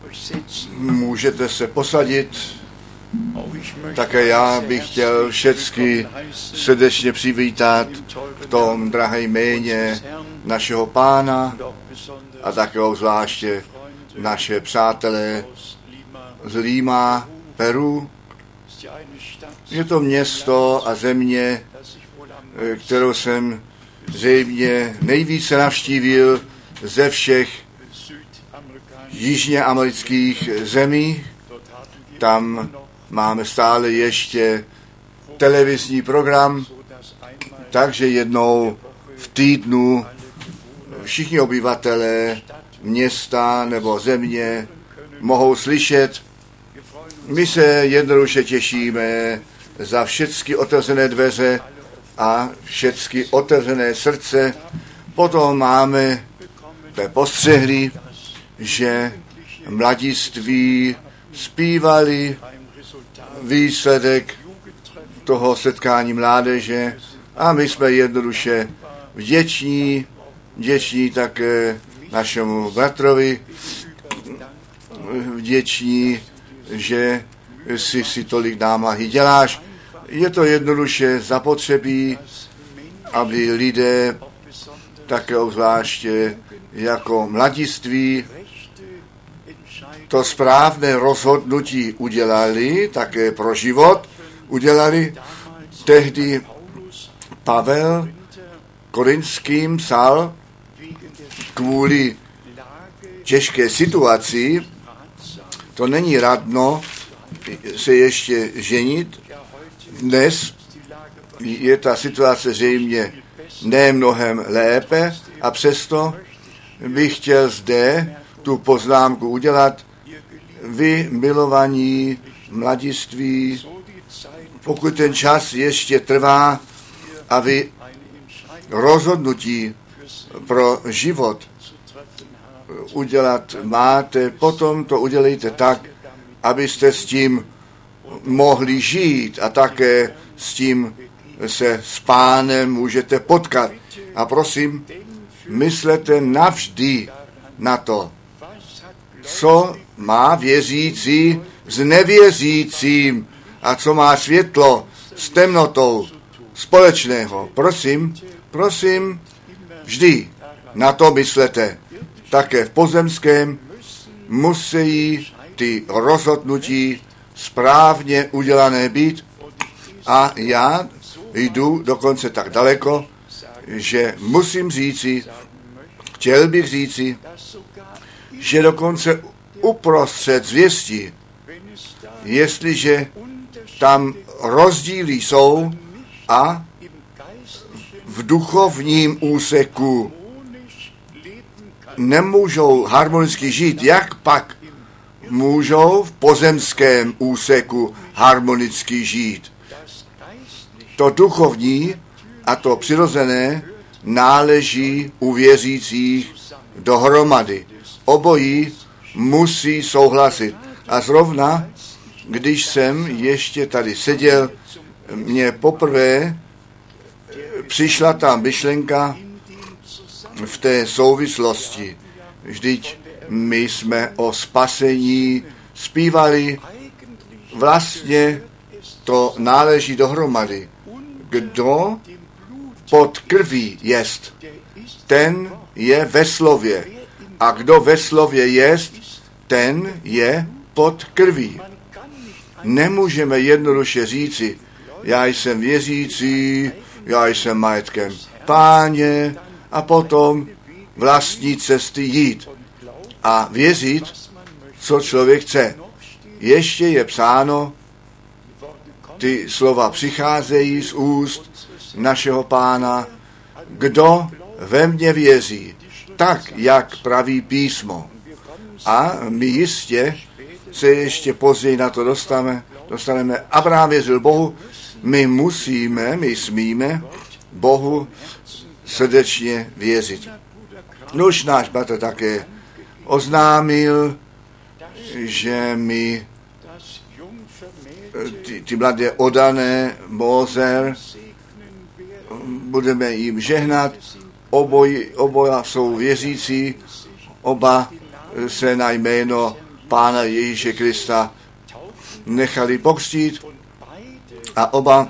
Můžete se posadit. Také já bych chtěl všechny srdečně přivítat v tom drahé jméně našeho Pána a také zvláště naše přátelé z Lima, Peru. Je to město a země, kterou jsem zřejmě nejvíce navštívil ze všech jižněamerických zemí. Tam máme stále ještě televizní program, takže jednou v týdnu všichni obyvatelé města nebo země mohou slyšet. My se jednoduše těšíme za všechny otevřené dveře a všechny otevřené srdce. Potom máme postřehli, že mladiství zpívali výsledek toho setkání mládeže a my jsme jednoduše vděční také našemu bratrovi, vděční, že si tolik námahy děláš. Je to jednoduše zapotřebí, aby lidé také obzvláště jako mladiství to správné rozhodnutí udělali, také pro život udělali. Tehdy Pavel Korinským psal kvůli těžké situaci, to není radno se ještě ženit. Dnes je ta situace zřejmě ne mnohem lépe a přesto bych chtěl zde tu poznámku udělat. Vy, milovaní mladiství, pokud ten čas ještě trvá a vy rozhodnutí pro život udělat máte, potom to udělejte tak, abyste s tím mohli žít a také s tím se s Pánem můžete potkat. A prosím, myslete navždy na to, co má věřící s nevěřícím a co má světlo s temnotou společného. Prosím, vždy na to myslete. Také v pozemském musí ty rozhodnutí správně udělané být a já jdu dokonce tak daleko, že musím chtěl bych říci, že dokonce uprostřed zvěstí, jestliže tam rozdíly jsou a v duchovním úseku nemůžou harmonicky žít, jak pak můžou v pozemském úseku harmonicky žít. To duchovní a to přirozené náleží u věřících dohromady. Obojí musí souhlasit. A zrovna, když jsem ještě tady seděl, mně poprvé přišla ta myšlenka v té souvislosti. Vždyť my jsme o spasení zpívali, vlastně to náleží dohromady. Kdo pod krví jest, ten je ve slově. A kdo ve slově jest, ten je pod krví. Nemůžeme jednoduše říci, já jsem věřící, já jsem majetkem Páně a potom vlastní cesty jít a věřit, co člověk chce. Ještě je psáno, ty slova přicházejí z úst našeho Pána, kdo ve mně věří, tak, jak praví písmo. A my jistě se ještě později na to dostaneme. Abraham věřil Bohu, my smíme Bohu srdečně věřit. Nož náš bratr také oznámil, že my ty mladé oddané Moser budeme jim žehnat. Oboja jsou věřící, oba se na jméno Pána Ježíše Krista nechali pokřtít a oba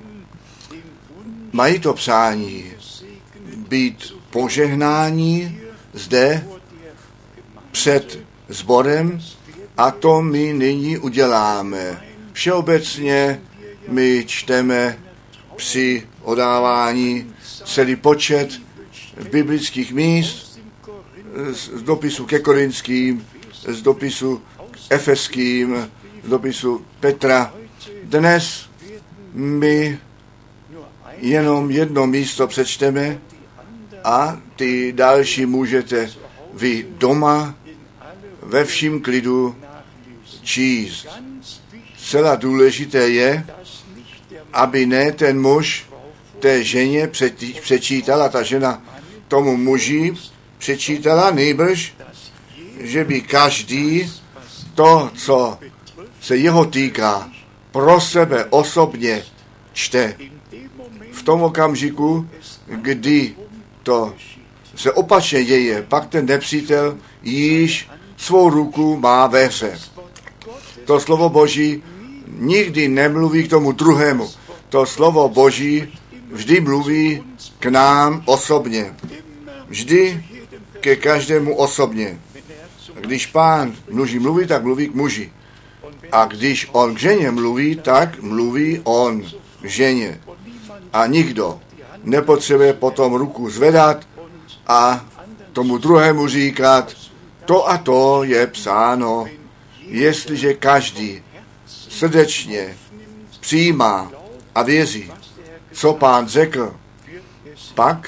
mají to přání být požehnání zde před sborem a to my nyní uděláme. Všeobecně my čteme při odávání celý počet biblických míst z dopisu ke Korinským, z dopisu Efeským, z dopisu Petra. Dnes my jenom jedno místo přečteme a ty další můžete vy doma ve vším klidu číst. Zcela důležité je, aby ne ten muž té ženě přečítal a ta žena tomu muži přečítala, nýbrž, že by každý to, co se jeho týká, pro sebe osobně čte. V tom okamžiku, kdy to se opačně děje, pak ten nepřítel již svou ruku má ve hře. To slovo Boží nikdy nemluví k tomu druhému. To slovo Boží vždy mluví k nám osobně. Vždy ke každému osobně. Když Pán mluví, tak mluví k muži. A když on k ženě mluví, tak mluví on k ženě. A nikdo nepotřebuje potom ruku zvedat a tomu druhému říkat, to a to je psáno. Jestliže každý srdečně přijímá a věří, co Pán řekl, pak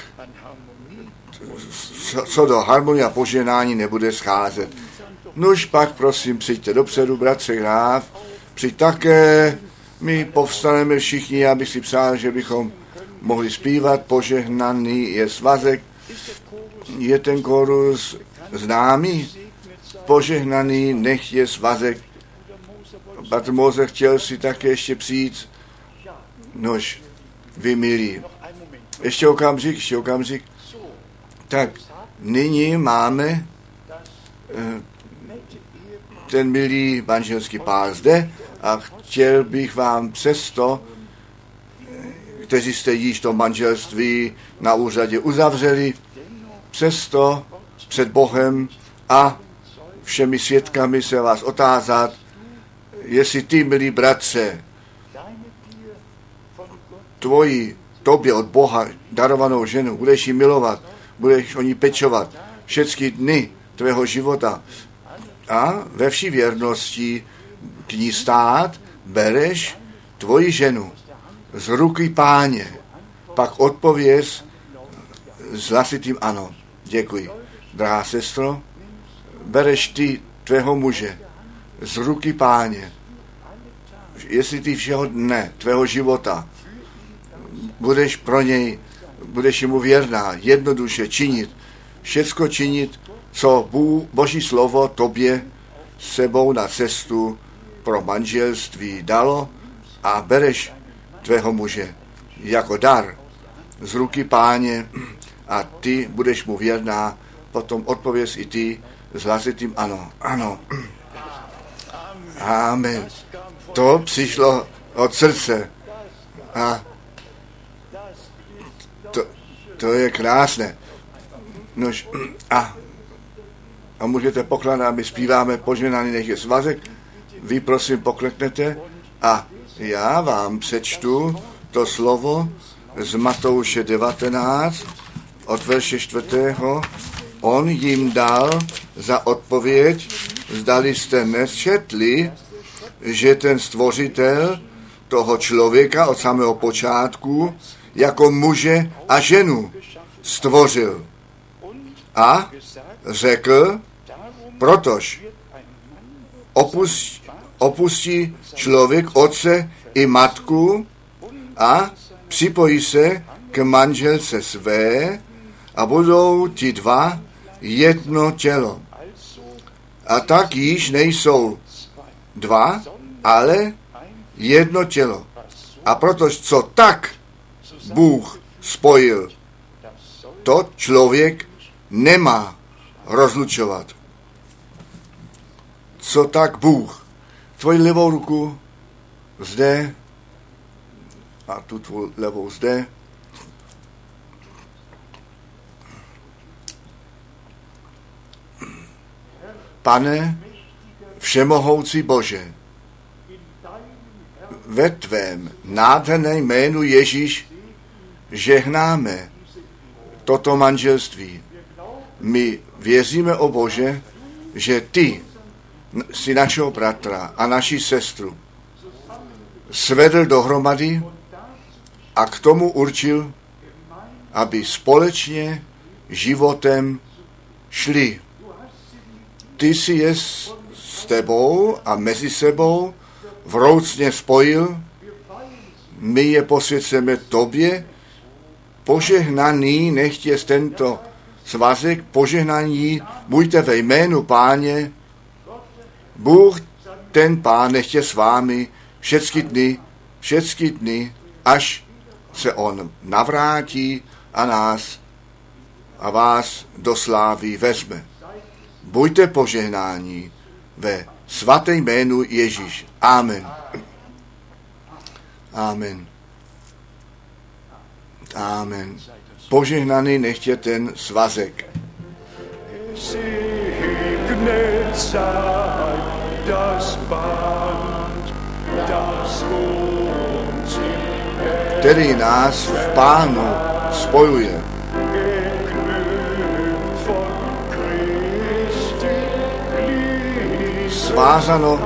co do harmonie a požehnání nebude scházet. Nuž pak prosím přijďte dopředu, bratře Gráf, přijď také, my povstaneme všichni, já bych si přál, že bychom mohli zpívat, požehnaný je svazek, je ten chorus známý, požehnaný nech je svazek. Bratr Moze chtěl si také ještě přijít, nož, vy milí. Ještě okamžik. Tak, nyní máme ten milý manželský pár zde a chtěl bych vám přesto, kteří jste již to manželství na úřadě uzavřeli, přesto před Bohem a všemi svědkami se vás otázat, jestli ty, milí bratře, tobě od Boha darovanou ženu, budeš ji milovat, budeš o ní pečovat všechny dny tvého života a ve vší věrnosti k ní stát, bereš tvoji ženu z ruky Páně, pak odpověz s hlasitým ano. Děkuji. Drahá sestro, bereš ty tvého muže z ruky Páně, jestli ty všeho dne tvého života budeš pro něj, budeš mu věrná, jednoduše činit, všecko činit, co Boží slovo tobě sebou na cestu pro manželství dalo a bereš tvého muže jako dar z ruky Páně a ty budeš mu věrná, potom odpověz i ty s hlasitým ano. Ano. Amen. To přišlo od srdce. A to je krásné. Nož, a můžete pokládat, my zpíváme požehnaný nech je svazek. Vy prosím pokleknete a já vám přečtu to slovo z Matouše 19 od verše 4. On jim dal za odpověď, zdali jste nečetli, že ten stvořitel toho člověka od samého počátku jako muže a ženu stvořil. A řekl, protož opustí člověk otce i matku a připojí se k manželce své a budou ti dva jedno tělo. A tak již nejsou dva, ale jedno tělo. A protože co tak Bůh spojil, to člověk nemá rozlučovat. co tak Bůh. Tvoji levou ruku zde a tu tvou levou zde. Pane, všemohoucí Bože, ve tvém nádherném jménu Ježíš žehnáme toto manželství. My věříme, o Bože, že ty si našeho bratra a naši sestru svedl dohromady a k tomu určil, aby společně životem šli. Ty si je s tebou a mezi sebou vroucně spojil, my je posvěcujeme tobě, požehnaný nechť je tento svazek, požehnaní buďte ve jménu Páně, Bůh ten Pán nechť je s vámi všechny dny, až se on navrátí a nás a vás do slávy vezme. Buďte požehnáni ve svatém jménu Ježíš. Amen. Amen. Amen. Požehnaný nechť je ten svazek. Který nás v Pánu spojuje. Svázano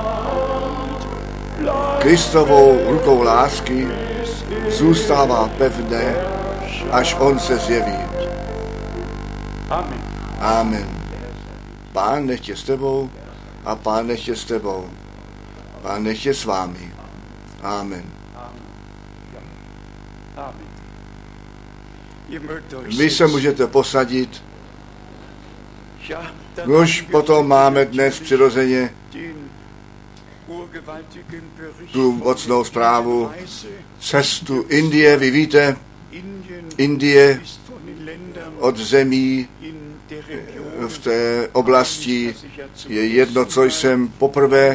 Kristovou rukou lásky zůstává pevné, až on se zjeví. Amen. Pán nechť je s tebou a Pán nechť je s tebou. Pán nechť je s vámi. Amen. Vy se můžete posadit. Už potom máme dnes přirozeně tu mocnou zprávu cestu Indie. Vy víte, Indie od zemí v té oblasti je jedno, co jsem poprvé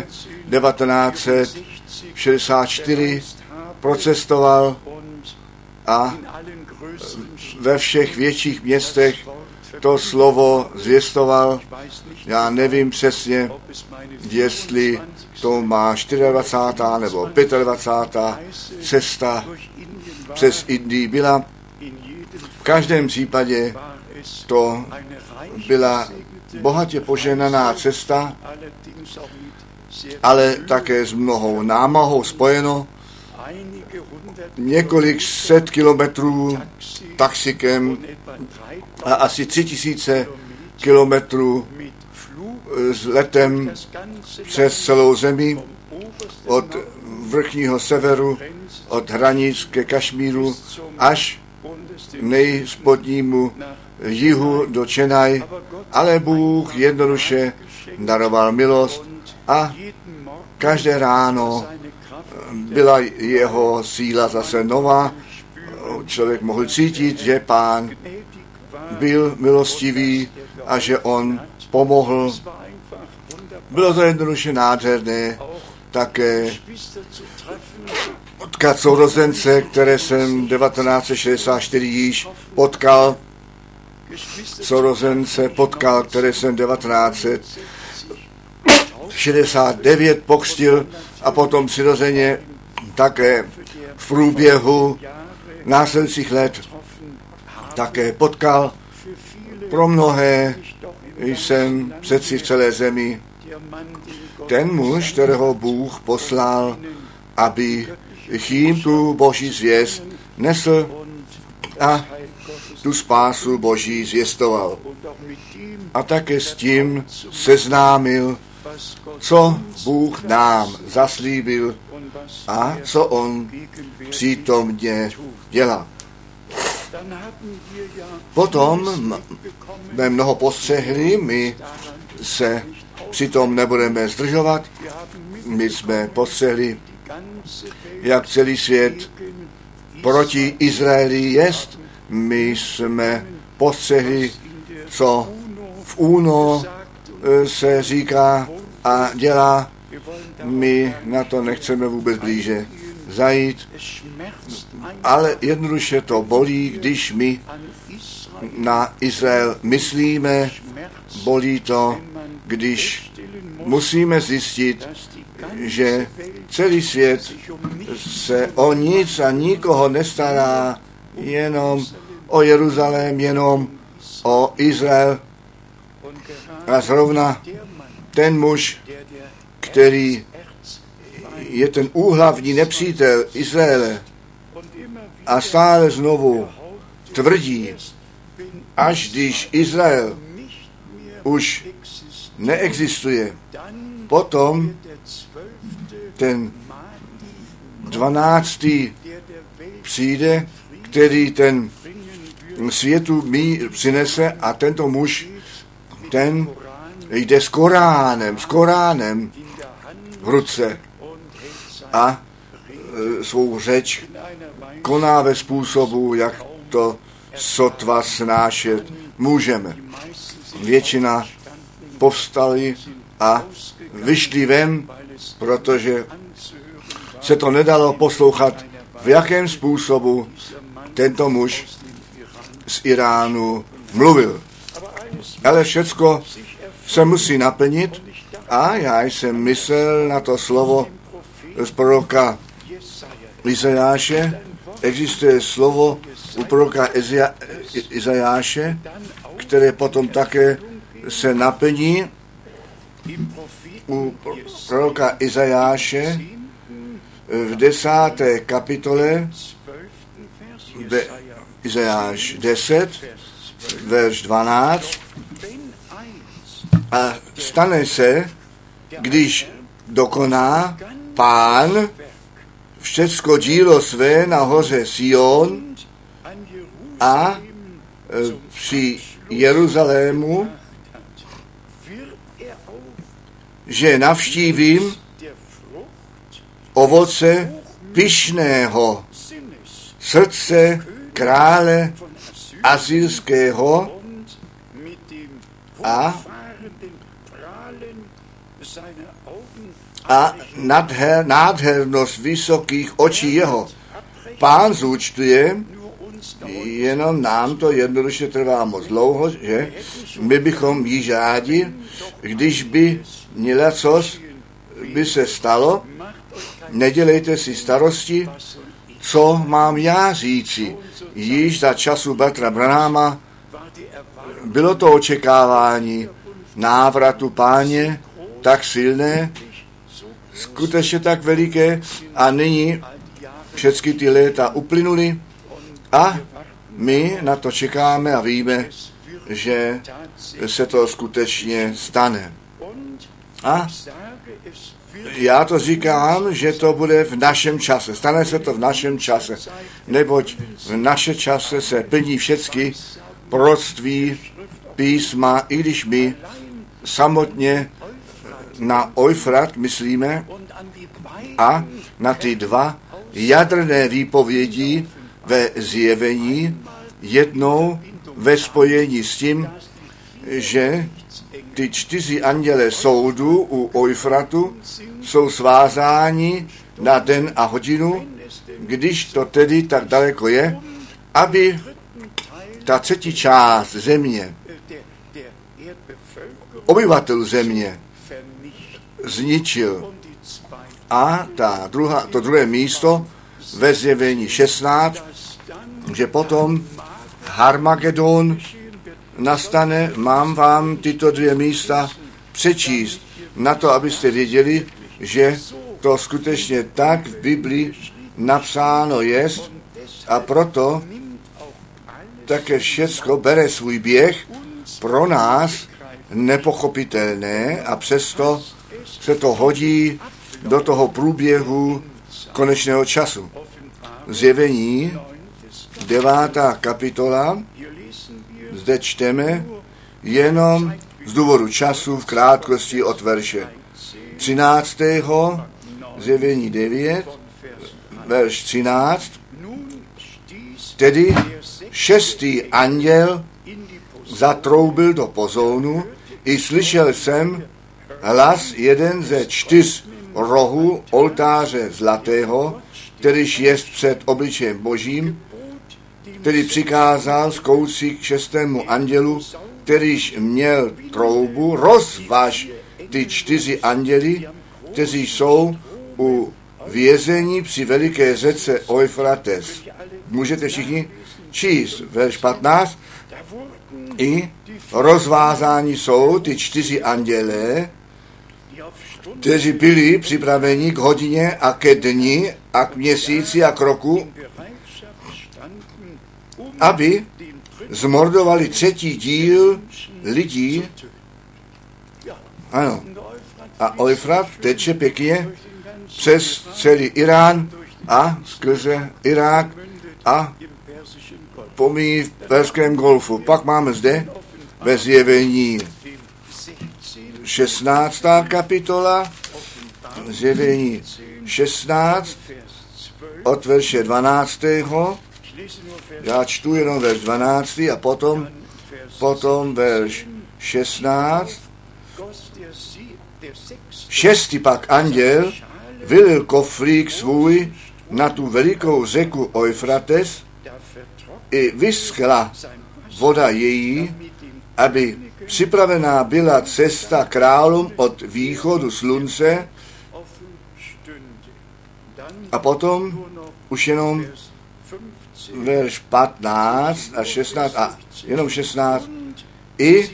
1964 procestoval a ve všech větších městech to slovo zvěstoval. Já nevím přesně, jestli to má 24. nebo 25. cesta přes Indii byla. V každém případě to byla bohatě požehnaná cesta, ale také s mnohou námahou spojeno. Několik set kilometrů taxikem a asi 3000 kilometrů s letem přes celou zemi od vrchního severu, od hranic ke Kašmíru až nejspodnímu jihu do Chennai, ale Bůh jednoduše daroval milost a každé ráno byla jeho síla zase nová. Člověk mohl cítit, že Pán byl milostivý a že on pomohl. Bylo to jednoduše nádherné, také potkat sourozence, které jsem 1964 již potkal. Sourozence potkal, které jsem 1969 pokřtil a potom přirozeně také v průběhu následujících let také potkal. Pro mnohé jsem přeci v celé zemi ten muž, kterého Bůh poslal, aby jim tu Boží zvěst nesl a tu spásu Boží zvěstoval. A také s tím seznámil, co Bůh nám zaslíbil a co on přítomně dělá. Potom jsme mnoho postřehli, my se přitom nebudeme zdržovat. My jsme postřehli, jak celý svět proti Izraeli jest. My jsme postřehli, co v UNO se říká a dělá. My na to nechceme vůbec blíže zajít, ale jednoduše to bolí, když my na Izrael myslíme, bolí to, když musíme zjistit, že celý svět se o nic a nikoho nestará, jenom o Jeruzalém, jenom o Izrael. A zrovna ten muž, který je ten úhlavní nepřítel Izraele a stále znovu tvrdí, až když Izrael už neexistuje, potom ten 12. přijde, který ten světu mír přinese a tento muž, ten jde s Koránem v ruce a svou řeč koná ve způsobu, jak to sotva snášet můžeme. Většina povstali a vyšli ven, protože se to nedalo poslouchat, v jakém způsobu tento muž z Iránu mluvil. Ale všecko se musí naplnit a já jsem myslel na to slovo z proroka Izajáše. Existuje slovo u proroka Izajáše, které potom také se naplní u proroka Izajáše v 10. kapitole, Izajáš 10, verš 12. A stane se, když dokoná Pán všecko dílo své na hoře Sion a při Jeruzalému, že navštívím ovoce pyšného srdce krále asyrského a nádhernost vysokých očí jeho. Pán zúčtuje, jenom nám to jednoduše trvá moc dlouho, že my bychom jí rádi, když by nělecos by se stalo, nedělejte si starosti, co mám já říci. Již za času bratra Branhama bylo to očekávání návratu Páně tak silné, skutečně tak veliké a nyní všechny ty léta uplynuly a my na to čekáme a víme, že se to skutečně stane. A já to říkám, že to bude v našem čase. Stane se to v našem čase. Neboť v naše čase se plní všechny proroctví písma, i když my samotně na Eufrat myslíme a na ty dva jadrné výpovědi ve zjevení, jednou ve spojení s tím, že ty 4 anděle soudu u Eufratu jsou svázáni na den a hodinu, když to tedy tak daleko je, aby ta třetí část země, obyvatel země, zničil. A to druhé místo ve zjevení 16, že potom Harmagedon nastane, mám vám tyto 2 místa přečíst, na to, abyste věděli, že to skutečně tak v Biblii napsáno jest a proto také všecko bere svůj běh pro nás nepochopitelné a přesto se to hodí do toho průběhu konečného času. Zjevení 9. kapitola, zde čteme jenom z důvodu času v krátkosti od verše 13. Zjevení 9, verš 13. Tedy 6. anděl zatroubil do pozounu, i slyšel jsem hlas jeden ze 4 rohů oltáře zlatého, kterýž jest před obličejem Božím, který přikázal zkouci k 6. andělu, kterýž měl troubu, rozvaž ty 4 anděli, kteří jsou u vězení při veliké řece Eufrates. Můžete všichni číst, verš 15. I rozvázáni jsou ty 4 anděle, kteří byli připraveni k hodině a ke dni a k měsíci a k roku, aby zmordovali 3. díl lidí. Ano. A Eufrat teče pěkně přes celý Irán a skrze Irák a pomíjí v Perském golfu. Pak máme zde ve Zjevení 16. kapitola, Zjevení 16 od verše 12. Já čtu jenom verš 12 a potom verš 16. 6. pak anděl vylil koflík svůj na tu velikou řeku Eufrates i vyschla voda její, aby připravená byla cesta králům od východu slunce. A potom už jenom verš 15 a 16 a jenom 16 i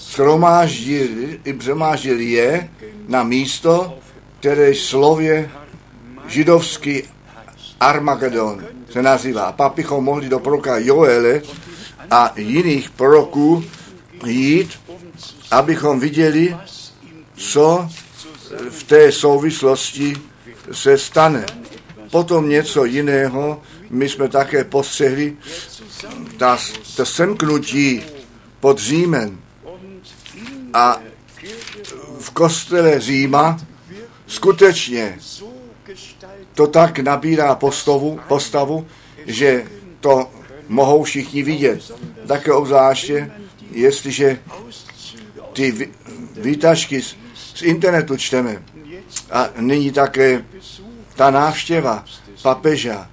shromáždil je na místo, které slově židovský Armagedon se nazývá. A pak bychom mohli do proroka Joele a jiných proroků jít, abychom viděli, co v té souvislosti se stane. Potom něco jiného, my jsme také postřehli, to semknutí pod Římem a v kostele Říma skutečně to tak nabírá postavu, že to mohou všichni vidět. Také obzvláště, jestliže ty výtažky z internetu čteme a nyní také ta návštěva papeža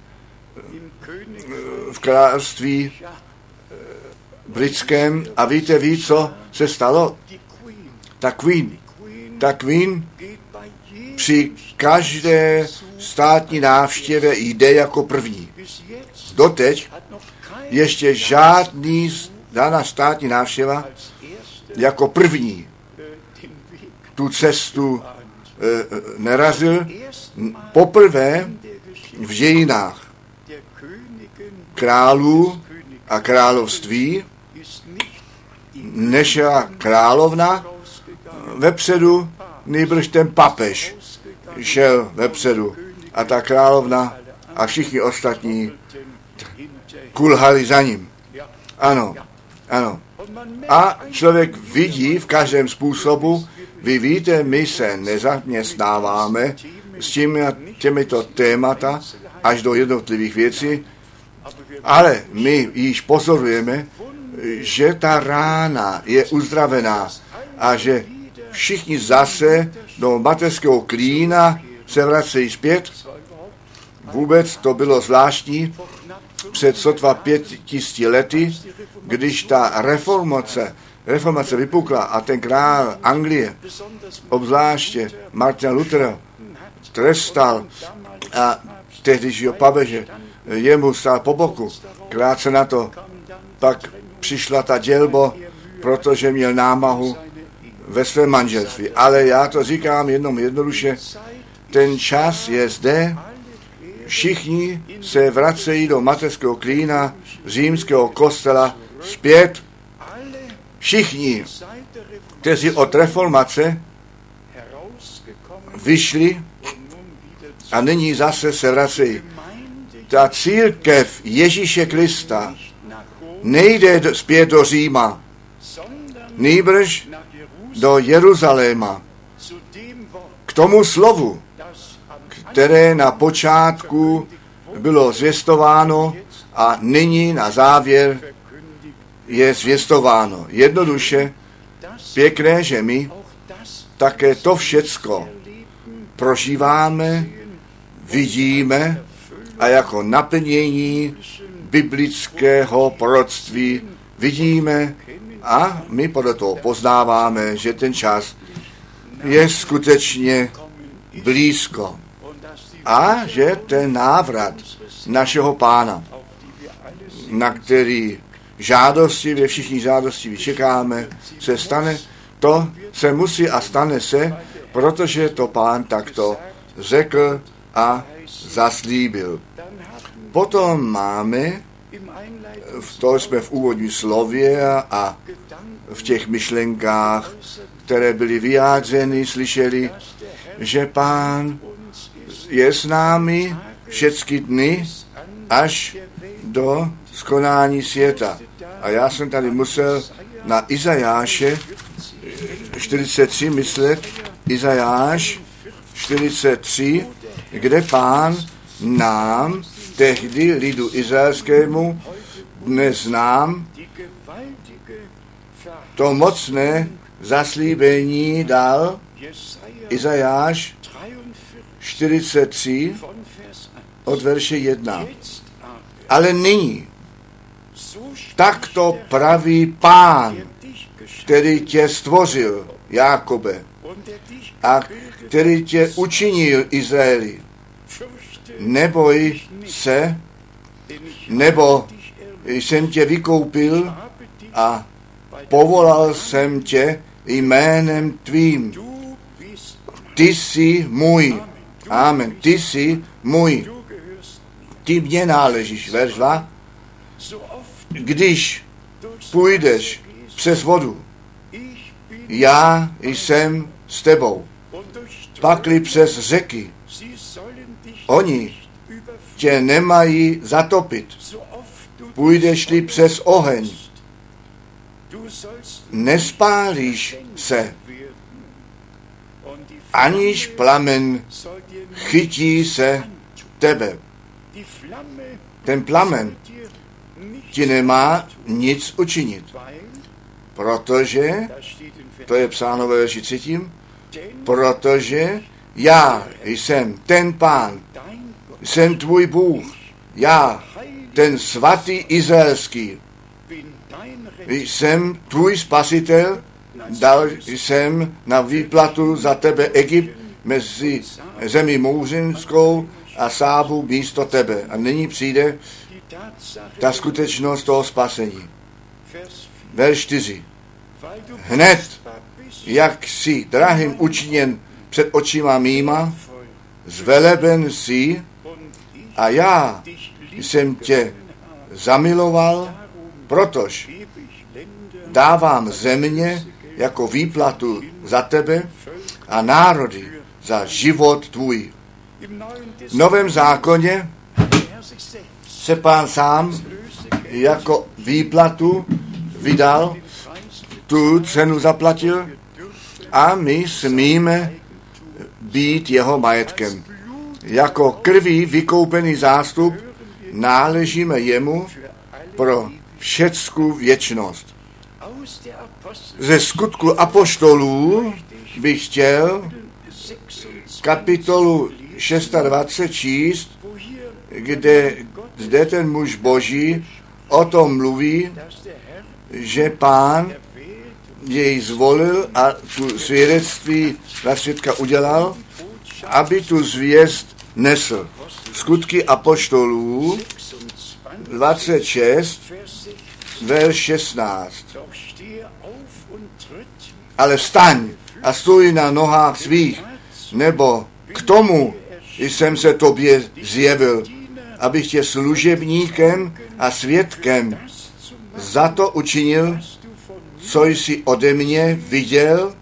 v království britském a víte, co se stalo? Ta Queen při každé státní návštěvě jde jako první. Doteď ještě žádná státní návštěva jako první tu cestu nerazil. Poprvé v dějinách králů a království nešla královna vepředu, nýbrž ten papež šel vepředu a ta královna a všichni ostatní kulhali za ním. Ano. A člověk vidí v každém způsobu, vy víte, my se nezaměstnáváme s těmito témata až do jednotlivých věcí, ale my již pozorujeme, že ta rána je uzdravená a že všichni zase do mateřského klína se vracejí zpět. Vůbec to bylo zvláštní před sotva 500 lety, když ta reformace vypukla a ten král Anglie, obzvláště Martin Luther, trestal a tehdejšího papeže, jemu stál po boku. Krátce na to pak přišla ta dělba, protože měl námahu ve svém manželství. Ale já to říkám jenom jednoduše, ten čas je zde, všichni se vracejí do mateřského klína římského kostela zpět. Všichni, kteří od reformace vyšli a nyní zase se vracejí. Ta církev Ježíše Krista nejde zpět do Říma, nýbrž do Jeruzaléma, k tomu slovu, které na počátku bylo zvěstováno a nyní na závěr je zvěstováno. Jednoduše pěkné, že my také to všecko prožíváme, vidíme a jako naplnění biblického proroctví vidíme a my podle toho poznáváme, že ten čas je skutečně blízko a že ten návrat našeho Pána, na který žádostivě, všichni žádostivě čekáme, se stane, to se musí a stane se, protože to Pán takto řekl a zaslíbil. Potom máme, to jsme v úvodním slově a v těch myšlenkách, které byly vyjádřeny, slyšeli, že Pán je s námi všechny dny až do skonání světa. A já jsem tady musel na Izajáše 43 myslet, Izajáš 43, kde Pán nám, tehdy lidu izraelskému, dnes nám to mocné zaslíbení dal, Izajáš 43 od verše 1. Ale nyní, takto praví Pán, který tě stvořil, Jákobe, a který tě učinil, Izraeli. Neboj se, nebo jsem tě vykoupil a povolal jsem tě jménem tvým. Ty jsi můj. Amen. Ty jsi můj. Ty mě náležíš. Verš 2. Když půjdeš přes vodu, já jsem s tebou. Pakli přes řeky, oni tě nemají zatopit. Půjdeš-li přes oheň, nespálíš se, aniž plamen chytí se tebe. Ten plamen ti nemá nic učinit, protože, to je psáno ve verši 3, protože já jsem ten Pán, jsem tvůj Bůh, já, ten svatý izraelský, jsem tvůj spasitel, dal jsem na výplatu za tebe Egypt mezi zemi mouřinskou a Sábu místo tebe. A nyní přijde ta skutečnost toho spasení. Verš 4. Hned, jak jsi drahým učiněn před očima mýma, zveleben jsi a já jsem tě zamiloval, protož dávám země jako výplatu za tebe a národy za život tvůj. V Novém zákoně se Pán sám jako výplatu vydal, tu cenu zaplatil a my smíme být jeho majetkem. Jako krví vykoupený zástup náležíme jemu pro všecku věčnost. Ze skutku apoštolů bych chtěl kapitolu 26 číst, kde zde ten muž Boží o tom mluví, že Pán jej zvolil a tu svědectví na svědka udělal, aby tu zvěst nesl. Skutky apoštolů 26, verš 16. Ale vstaň a stůj na nohách svých, nebo k tomu jsem se tobě zjevil, abych tě služebníkem a svědkem za to učinil, co jsi ode mě viděl,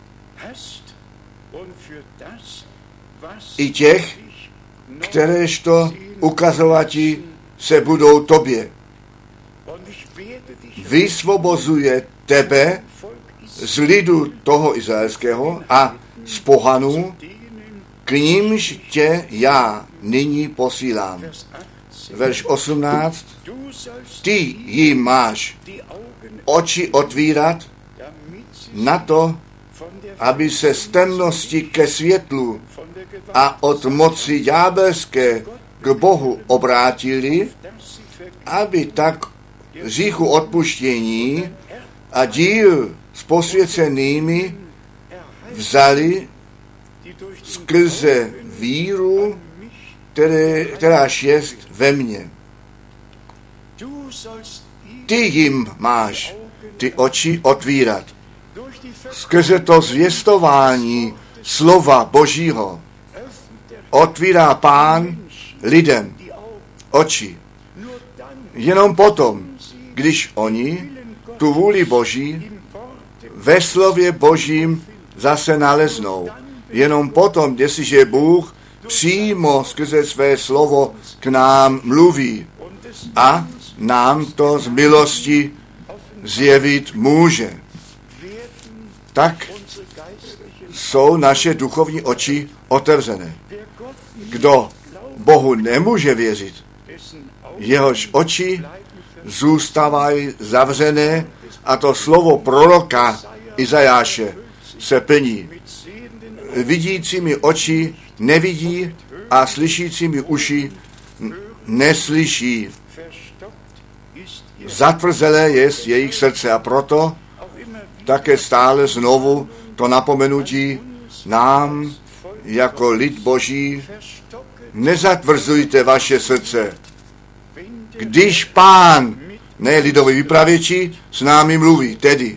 i těch, kteréžto ukazovati se budou tobě. Vysvobozuje tebe z lidu toho izraelského a z pohanů, k nímž tě já nyní posílám. Verš 18. Ty jim máš oči otvírat na to, aby se z temnosti ke světlu a od moci ďábelské k Bohu obrátili, aby tak hříchu odpuštění a díl s posvěcenými vzali skrze víru, kteráž jest ve mně. Ty jim máš ty oči otvírat. Skrze to zvěstování slova Božího otvírá Pán lidem oči. Jenom potom, když oni tu vůli Boží ve slově Božím zase naleznou. Jenom potom, jestliže Bůh přímo skrze své slovo k nám mluví a nám to z milosti zjevit může, tak jsou naše duchovní oči otevřené. Kdo Bohu nemůže věřit, jehož oči zůstávají zavřené a to slovo proroka Izajáše se plní. Vidícími oči nevidí a slyšícími uši neslyší. Zatvrzelé je jejich srdce a proto také stále znovu to napomenutí nám jako lid Boží: nezatvrzujte vaše srdce. Když Pán, ne lidový vypravěči, s námi mluví, tedy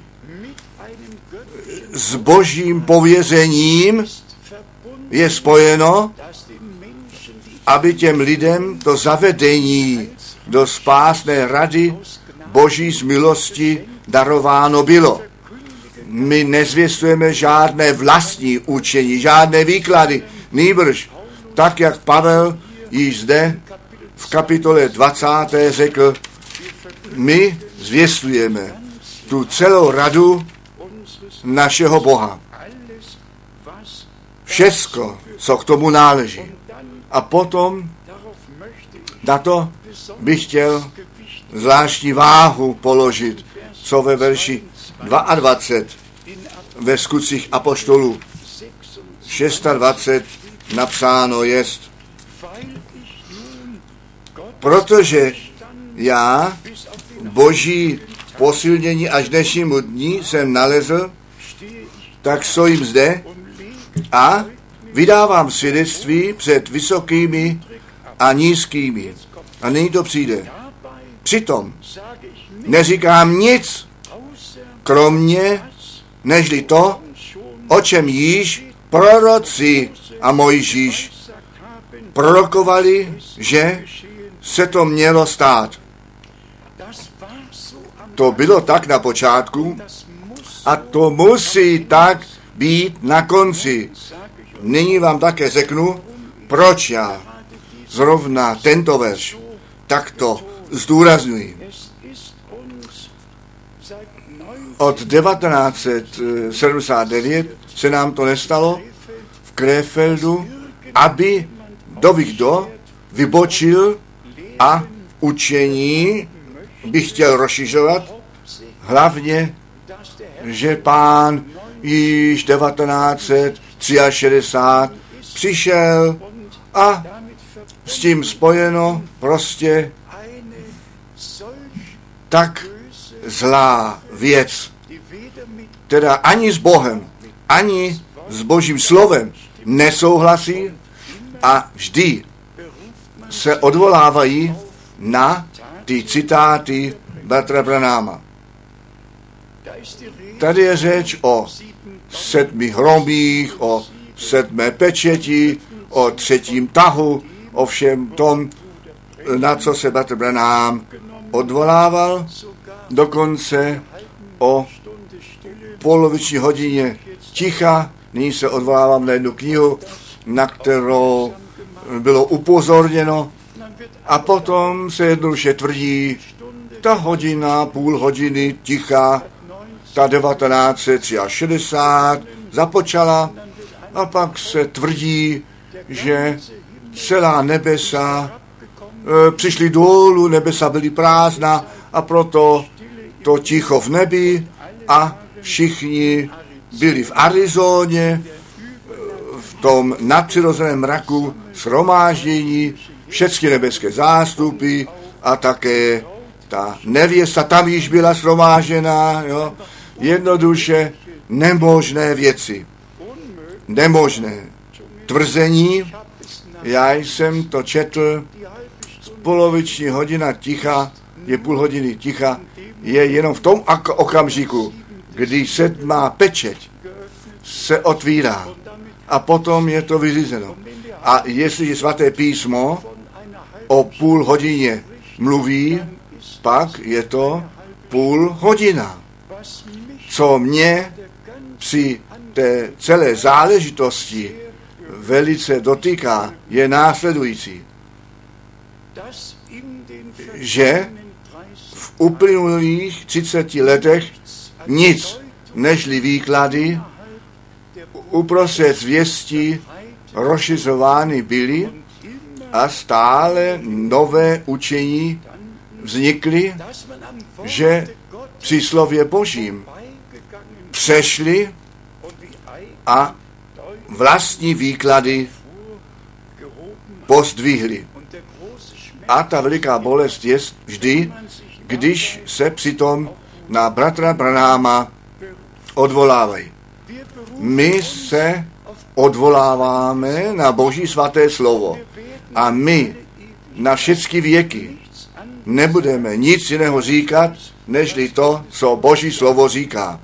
s Božím pověřením je spojeno, aby těm lidem to zavedení do spásné rady Boží z milosti darováno bylo. My nezvěstujeme žádné vlastní učení, žádné výklady, nýbrž tak, jak Pavel již zde v kapitole 20. řekl, my zvěstujeme tu celou radu našeho Boha. Všecko, co k tomu náleží. A potom na to bych chtěl zvláštní váhu položit, co ve verši 22 ve Skutcích apoštolů 26 napsáno jest: protože já Boží posilnění až dnešnímu dní jsem nalezl, tak stojím zde a vydávám svědectví před vysokými a nízkými. A nyní to přijde. Přitom neříkám nic, kromě nežli to, o čem již proroci a Mojžíš prorokovali, že se to mělo stát. To bylo tak na počátku a to musí tak být na konci. Nyní vám také řeknu, proč já zrovna tento verš takto zdůrazňuji. Od 1979 se nám to nestalo v Krefeldu, aby kdo vybočil a učení by chtěl rozšiřovat, hlavně, že Pán již 1963 přišel a s tím spojeno prostě tak zlá věc, teda ani s Bohem, ani s Božím slovem nesouhlasí a vždy se odvolávají na ty citáty bratra Branhama. Tady je řeč o 7 hromích, o 7 pečeti, o 3. tahu, o všem tom, na co se bratr Branham odvolával, dokonce o poloviční hodině ticha. Nyní se odvolávám na jednu knihu, na kterou bylo upozorněno, a potom se jednoduše tvrdí, ta hodina, půl hodiny ticha, ta 1963 započala, a pak se tvrdí, že celá nebesa přišly dolů, nebesa byly prázdná a proto to ticho v nebi a všichni byli v Arizoně, v tom nadpřirozeném mraku shromáždění, všechny nebeské zástupy a také ta nevěsta tam již byla shromážděná, jo? Jednoduše nemožné věci, nemožné tvrzení. Já jsem to četl, poloviční hodina ticha, je půl hodiny ticha, je jenom v tom okamžiku, kdy sedmá pečeť se otvírá a potom je to vyřízeno. A jestliže svaté písmo o půl hodině mluví, pak je to půl hodina. Co mě při té celé záležitosti velice dotýká, je následující, že v uplynulých 30 letech nic nežli výklady uprostřed zvěstí rozšiřovány byly a stále nové učení vznikly, že při slově Božím přešli a vlastní výklady pozdvihli. A ta veliká bolest je vždy, když se přitom na bratra Branhama odvolávají. My se odvoláváme na Boží svaté slovo a my na všechny věky nebudeme nic jiného říkat, nežli to, co Boží slovo říká.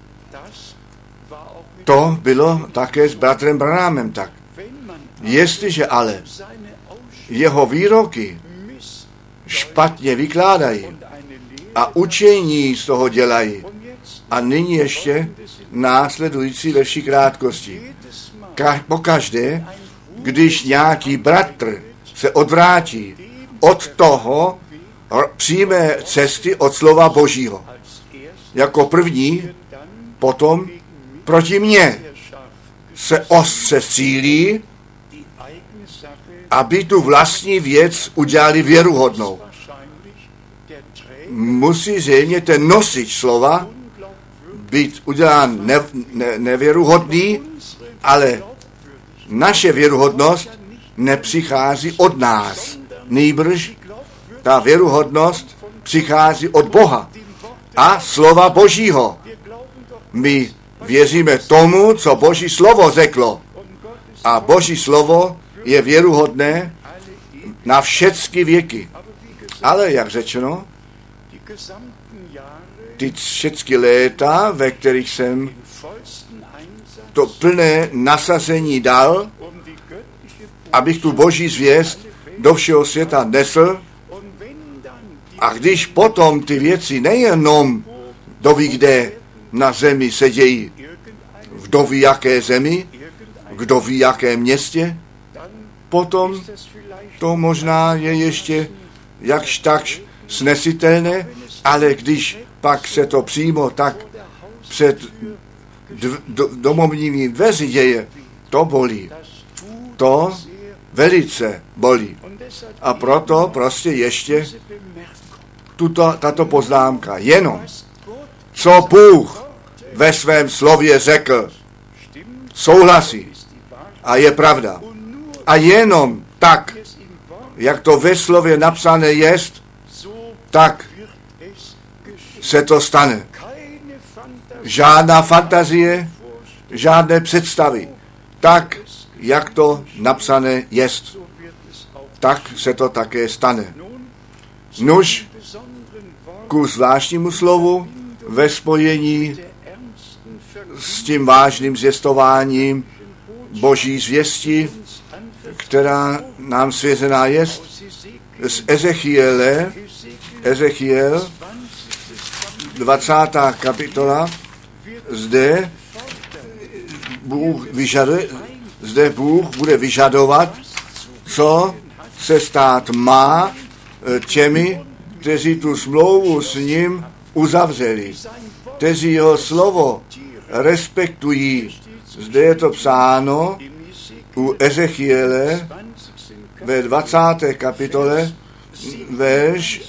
To bylo také s bratrem Branhamem tak. Jestliže ale jeho výroky špatně vykládají a učení z toho dělají, a nyní ještě následující ve vší krátkosti. Pokaždé, když nějaký bratr se odvrátí od toho přímé cesty od slova Božího, jako první, potom proti mně se ostře cílí, aby tu vlastní věc udělali věruhodnou. Musí zřejmě ten nosič slova být udělán nevěruhodný, ale naše věruhodnost nepřichází od nás. Nýbrž ta věruhodnost přichází od Boha a slova Božího. My věříme tomu, co Boží slovo řeklo. A Boží slovo je věruhodné na všechny věky. Ale, jak řečeno, ty všechny léta, ve kterých jsem to plné nasazení dal, abych tu Boží zvěst do všeho světa nesl, a když potom ty věci nejenom kdo ví kde na zemi se dějí, kdo ví jaké zemi, kdo ví jaké městě, potom to možná je ještě jakž takž snesitelné, ale když pak se to přímo tak před domovními dveři děje, to bolí. To velice bolí. A proto prostě ještě tato poznámka. Jenom, co Bůh ve svém slově řekl, souhlasí a je pravda. A jenom tak, jak to ve slově napsané jest, tak se to stane. Žádná fantazie, žádné představy. Tak, jak to napsané jest, tak se to také stane. Nuž, ku zvláštnímu slovu ve spojení s tím vážným zvěstováním Boží zvěsti, která nám svěřená jest, z Ezechiel, 20. kapitola, zde Bůh bude vyžadovat, co se stát má těmi, kteří tu smlouvu s ním uzavřeli, kteří jeho slovo respektují. Zde je to psáno u Ezechiele ve 20. kapitole, verš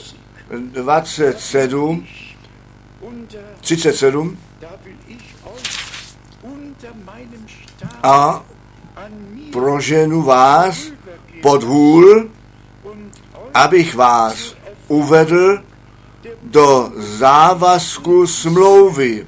37, a proženu vás pod hůl, abych vás uvedl do závazku smlouvy.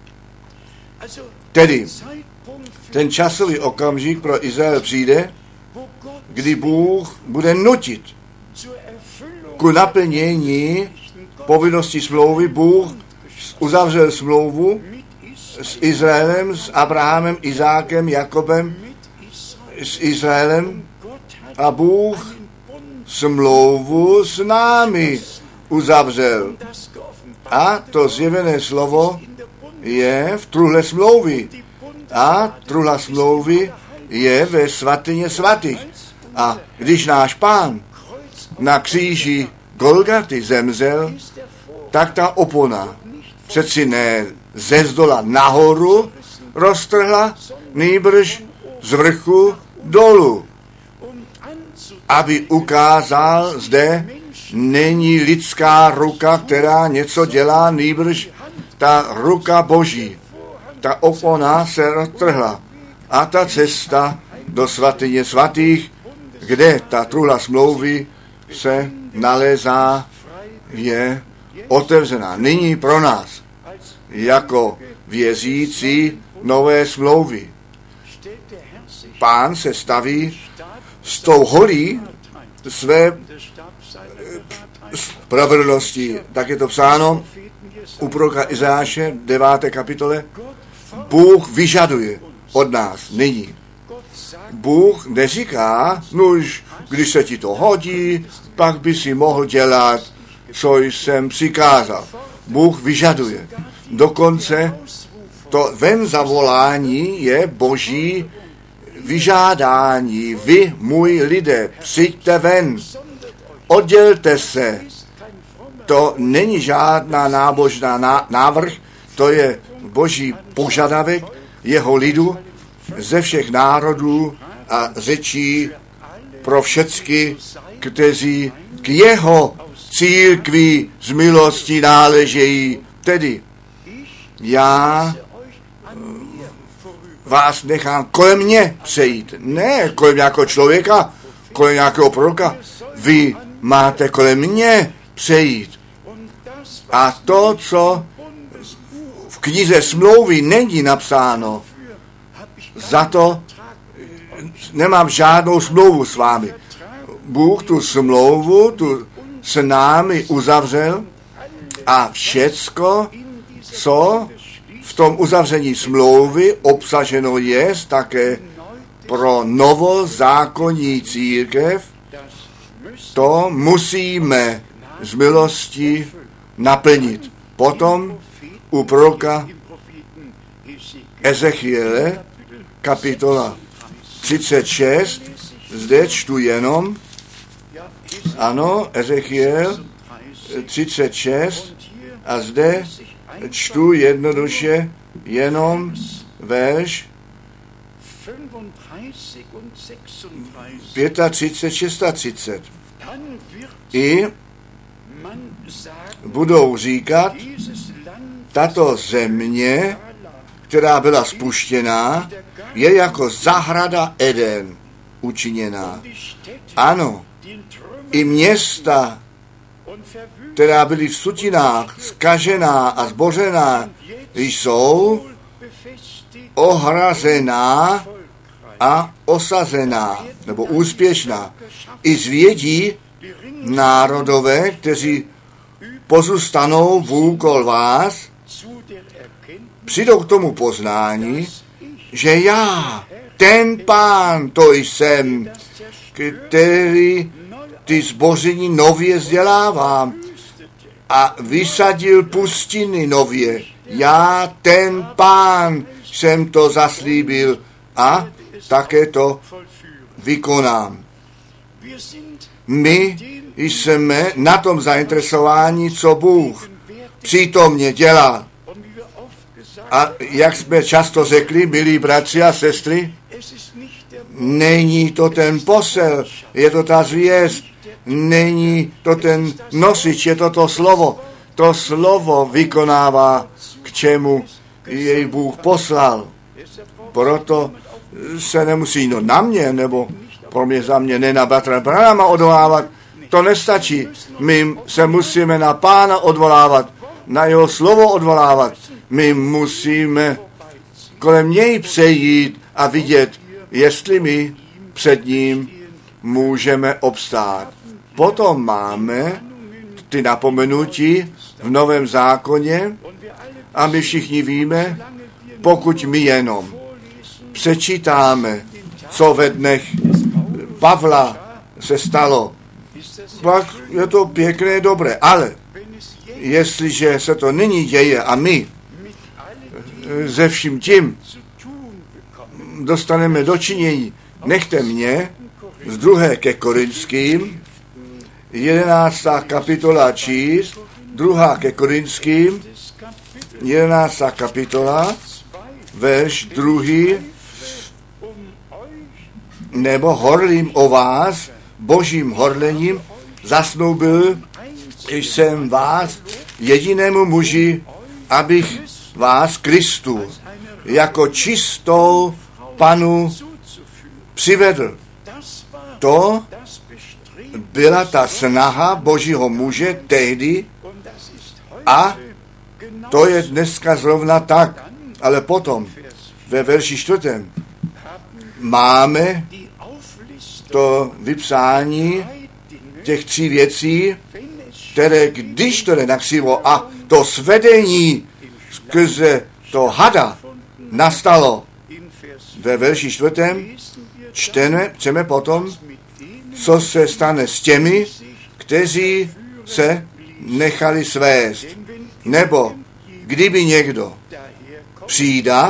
Tedy ten časový okamžik pro Izrael přijde, kdy Bůh bude nutit ku naplnění povinnosti smlouvy. Bůh uzavřel smlouvu s Izraelem, s Abrahamem, Izákem, Jakobem, s Izraelem a Bůh smlouvu s námi uzavřel. A to zjevené slovo je v truhle smlouvy. A truhla smlouvy je ve svatyně svatých. A když náš Pán na kříži Golgaty zemřel, tak ta opona přeci ne ze zdola nahoru roztrhla, nýbrž z vrchu dolů, aby ukázal, zde není lidská ruka, která něco dělá, nýbrž ta ruka Boží. Ta opona se roztrhla a ta cesta do svatyně svatých, kde ta truhla smlouvy se nalézá, je otevřená. Nyní pro nás, jako věřící nové smlouvy. Pán se staví s tou holí své spravedlnosti. Tak je to psáno u proroka Izáše 9. kapitole. Bůh vyžaduje od nás nyní. Bůh neříká, nuž, když se ti to hodí, pak by si mohl dělat, co jsem přikázal. Bůh vyžaduje. Dokonce to ven zavolání je Boží vyžádání. Vy, můj lidé, přijďte ven, oddělte se. To není žádná nábožná návrh, to je Boží požadavek jeho lidu ze všech národů a řečí pro všecky, kteří k jeho církvi z milosti náležejí. Tedy já vás nechám kolem mě přejít. Ne kolem nějakého člověka, kolem nějakého proroka. Vy máte kolem mě přejít. A to, co v knize smlouvy není napsáno, za to nemám žádnou smlouvu s vámi. Bůh tu smlouvu tu s námi uzavřel a všecko, co v tom uzavření smlouvy obsaženo je, také pro novozákonní církev, to musíme z milosti naplnit. Potom u proroka Ezechiele, kapitola 36, zde čtu jenom, ano, Ezechiel 36, a zde čtu jednoduše jenom verš 35, 36. I budou říkat, tato země, která byla spuštěná, je jako zahrada Eden učiněná. Ano, i města, která byly v sutinách zkažená a zbořená, jsou ohrazená a osazená, nebo úspěšná. I zvědí národové, kteří pozůstanou vůkol vás, přijdou k tomu poznání, že já, ten Pán, to jsem, který ty zboření nově vzdělávám a vysadil pustiny nově. Já, ten Pán, jsem to zaslíbil a také to vykonám. My jsme na tom zainteresováni, co Bůh přítomně dělá. A jak jsme často řekli, milí bratři a sestry, není to ten posel, je to ta zvěst, není to ten nosič, je to to slovo. To slovo vykonává, k čemu jej Bůh poslal. Proto se nemusí na mě, nebo pro mě za mě, ne na bratra Branhama odvolávat. To nestačí. My se musíme na Pána odvolávat, na jeho slovo odvolávat. My musíme kolem něj přejít a vidět, jestli my před ním můžeme obstát. Potom máme ty napomenutí v Novém zákoně a my všichni víme, pokud my jenom přečítáme, co ve dnech Pavla se stalo, pak je to pěkné, dobré, ale jestliže se to nyní děje a my ze vším tím dostaneme do činění, nechte mě z 2. ke Korinským, 11. kapitola číst, 2. ke Korinským, 11. kapitola, verš 2. Nebo horlím o vás, božím horlením, zasnoubil jsem vás jedinému muži, abych vás Kristu jako čistou Panu přivedl. To byla ta snaha božího muže tehdy a to je dneska zrovna tak. Ale potom ve verši 4. máme to vypsání těch 3 věcí, které když to jde na křivo a to svedení skrze to hada nastalo ve verši 4. Čteme potom, co se stane s těmi, kteří se nechali svést. Nebo kdyby někdo přijde,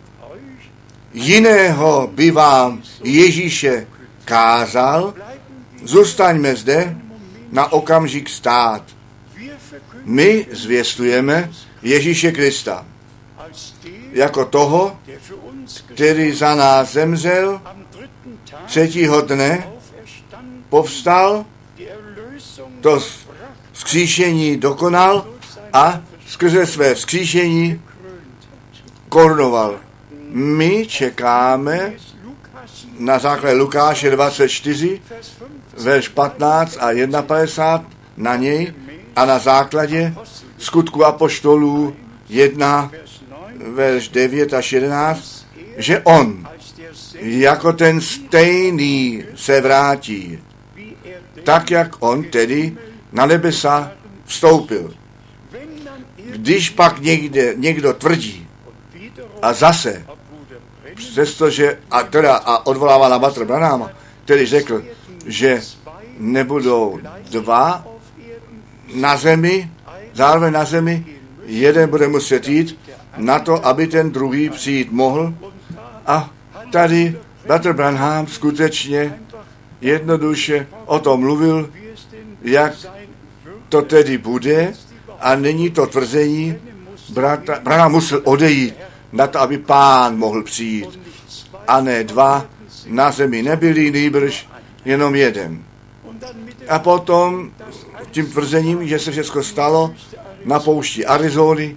jiného by vám Ježíše kázal, zůstaňme zde na okamžik stát. My zvěstujeme Ježíše Krista jako toho, který za nás zemřel, 3. dne povstal, to vzkříšení dokonal a skrze své vzkříšení korunoval. My čekáme na základě Lukáše 24, verš 15 a 51 na něj a na základě Skutku apoštolů 1, verš 9 až 11, že on jako ten stejný se vrátí, tak jak on tedy na nebesa vstoupil. Když pak někdo tvrdí a zase, přestože a odvolává na bratra Branhama, který řekl, že nebudou 2 na zemi, zároveň na zemi, jeden bude muset jít na to, aby ten druhý přijít mohl. A tady bratr Branham skutečně jednoduše o tom mluvil, jak to tedy bude, a není to tvrzení, Branham musel odejít na to, aby Pán mohl přijít. A ne 2 na zemi nebyli, nýbrž jenom jeden. A potom tím tvrzením, že se všechno stalo na poušti Arizony,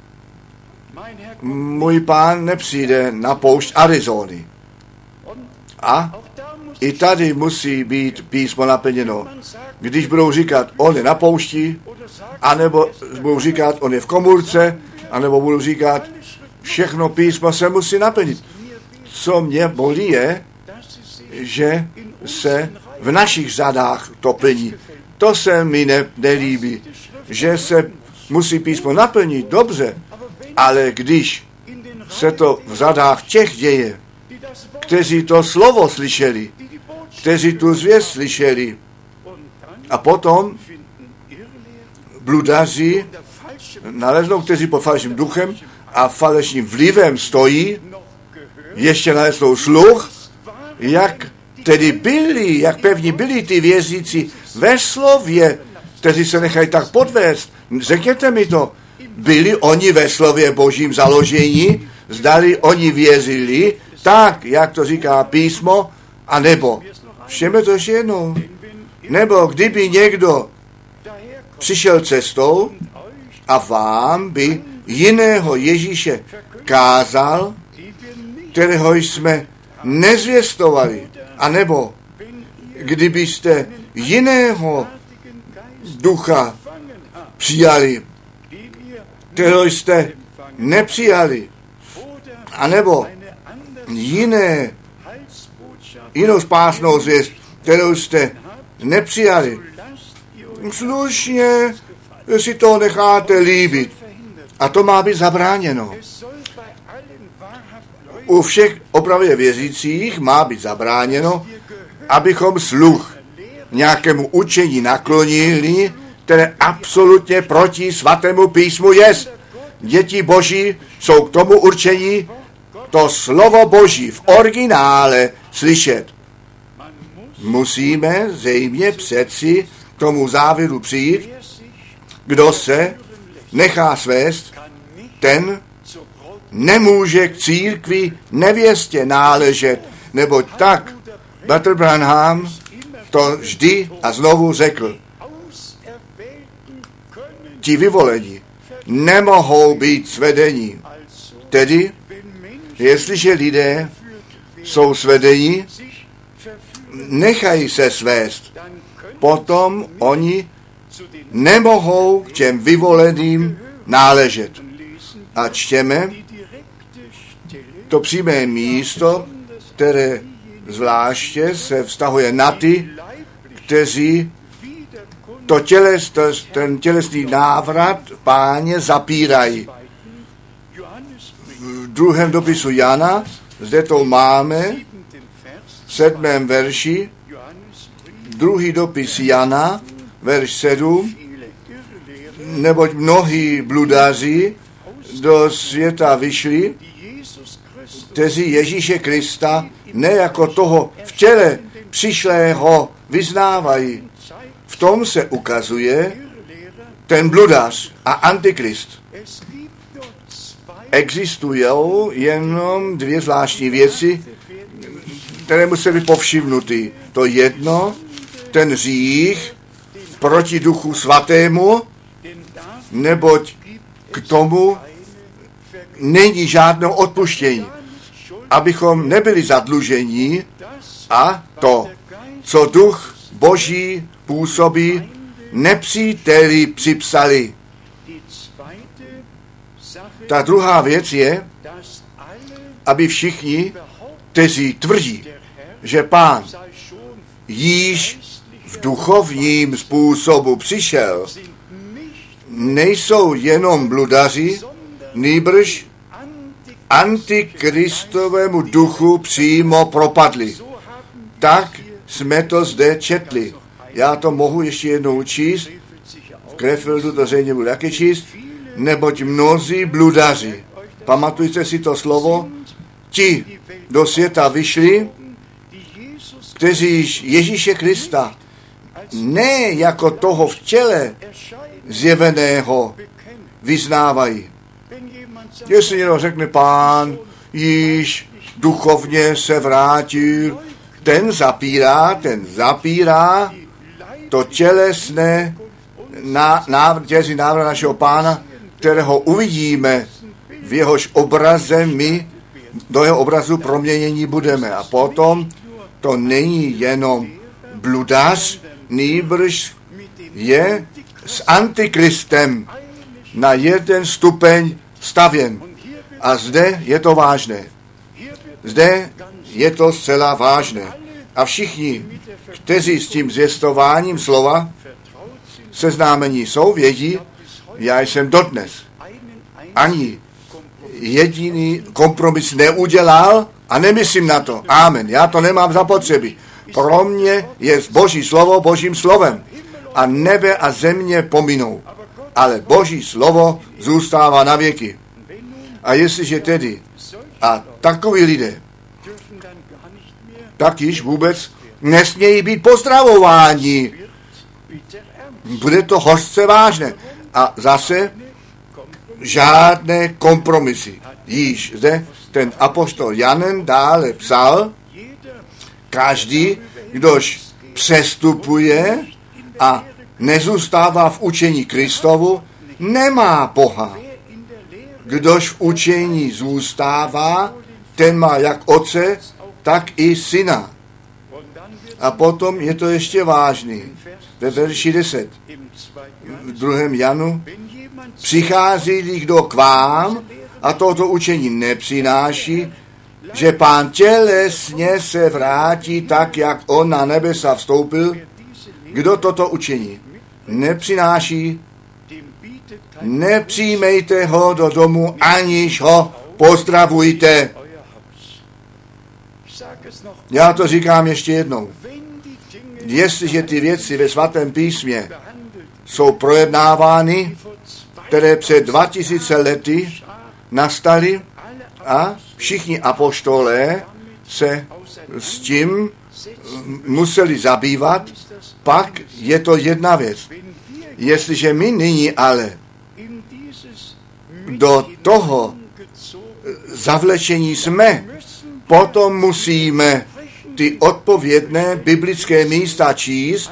můj Pán nepřijde na poušť Arizony. A i tady musí být písmo naplněno. Když budou říkat, on je na poušti, anebo budou říkat, on je v komůrce, anebo budou říkat, všechno písmo se musí naplnit. Co mě bolí je, že se v našich řadách to plní. To se mi nelíbí, že se musí písmo naplnit, dobře, ale když se to v řadách těch děje, kteří to slovo slyšeli, kteří tu zvěst slyšeli, a potom bludaři naleznou, kteří pod falešním duchem a falešním vlivem stojí, ještě naleznou sluch, jak tedy byli, jak pevní byli ty věřící ve slově, kteří se nechají tak podvést. Řekněte mi to, byli oni ve slově Božím založení, zdali oni věřili tak, jak to říká písmo, a nebo, všem to ještě jednou, nebo kdyby někdo přišel cestou a vám by jiného Ježíše kázal, kterého jsme nezvěstovali, anebo kdybyste jiného ducha přijali, kterého jste nepřijali, anebo jinou spásnou zvěst, kterou jste nepřijali. Slušně si to necháte líbit. A to má být zabráněno. U všech opravdě věřících má být zabráněno, abychom sluch nějakému učení naklonili, které absolutně proti svatému písmu jest. Děti Boží jsou k tomu určení to slovo Boží v originále slyšet. Musíme zřejmě přeci k tomu závěru přijít, kdo se nechá svést, ten nemůže k církvi nevěstě náležet, neboť tak bratr Branham to vždy a znovu řekl. Ti vyvolení nemohou být svedení. Tedy, jestliže lidé jsou svedení, nechají se svést, potom oni nemohou k těm vyvoleným náležet. A čteme to přímé místo, které zvláště se vztahuje na ty, kteří ten tělesný návrat Páně zapírají. V druhém dopisu Jana, zde to máme, v 7. verši, druhý dopis Jana, verš 7, neboť mnohí bludaři do světa vyšli, kteří Ježíše Krista ne jako toho v těle přišlého vyznávají. V tom se ukazuje ten bludař a antikrist. Existují jenom dvě zvláštní věci, které musí být povšimnuty. To jedno, ten hřích proti Duchu Svatému, neboť k tomu není žádného odpuštění, abychom nebyli zadluženi a to, co Duch Boží působí, nepříteli připsali. Ta druhá věc je, aby všichni, kteří tvrdí, že Pán již v duchovním způsobu přišel, nejsou jenom bludaři, nýbrž antikristovému duchu přímo propadli. Tak jsme to zde četli. Já to mohu ještě jednou číst. V Krefeldu to zřejmě budu taky číst. Neboť mnozí bludaři, pamatujte si to slovo, ti do světa vyšli, kteří Ježíše Krista ne jako toho v těle zjeveného vyznávají. Jestli někdo řekne, Pán již duchovně se vrátil, ten zapírá to tělesné návrat našeho Pána, kterého uvidíme, v jehož obraze my do jeho obrazu proměnění budeme. A potom to není jenom bludař, nýbrž je s antikristem na jeden stupeň stavěn. A zde je to vážné. Zde je to zcela vážné. A všichni, kteří s tím zvěstováním slova seznámení jsou, vědí, já jsem dodnes ani jediný kompromis neudělal a nemyslím na to. Amen. Já to nemám zapotřebí. Pro mě je Boží slovo Božím slovem. A nebe a země pominou. Ale Boží slovo zůstává na věky. A jestliže tedy a takoví lidé tak již vůbec nesmějí být pozdravováni. Bude to hořce vážné. A zase žádné kompromisy. Již zde ten apoštol Janen dále psal, každý, kdož přestupuje a nezůstává v učení Kristovu, nemá Boha. Kdož v učení zůstává, ten má jak otce, tak i syna. A potom je to ještě vážný. Ve verši 10. V 2. Janu. Přichází kdo k vám a toto učení nepřináší, že Pán tělesně se vrátí tak, jak on na nebesa vstoupil. Kdo toto učení nepřináší, nepřijmejte ho do domu, aniž ho pozdravujte. Já to říkám ještě jednou. Jestliže ty věci ve svatém písmě jsou projednávány, které před 2000 lety nastaly a všichni apoštolé se s tím museli zabývat, pak je to jedna věc. Jestliže my nyní ale do toho zavlečení jsme, potom musíme ty odpovědné biblické místa číst,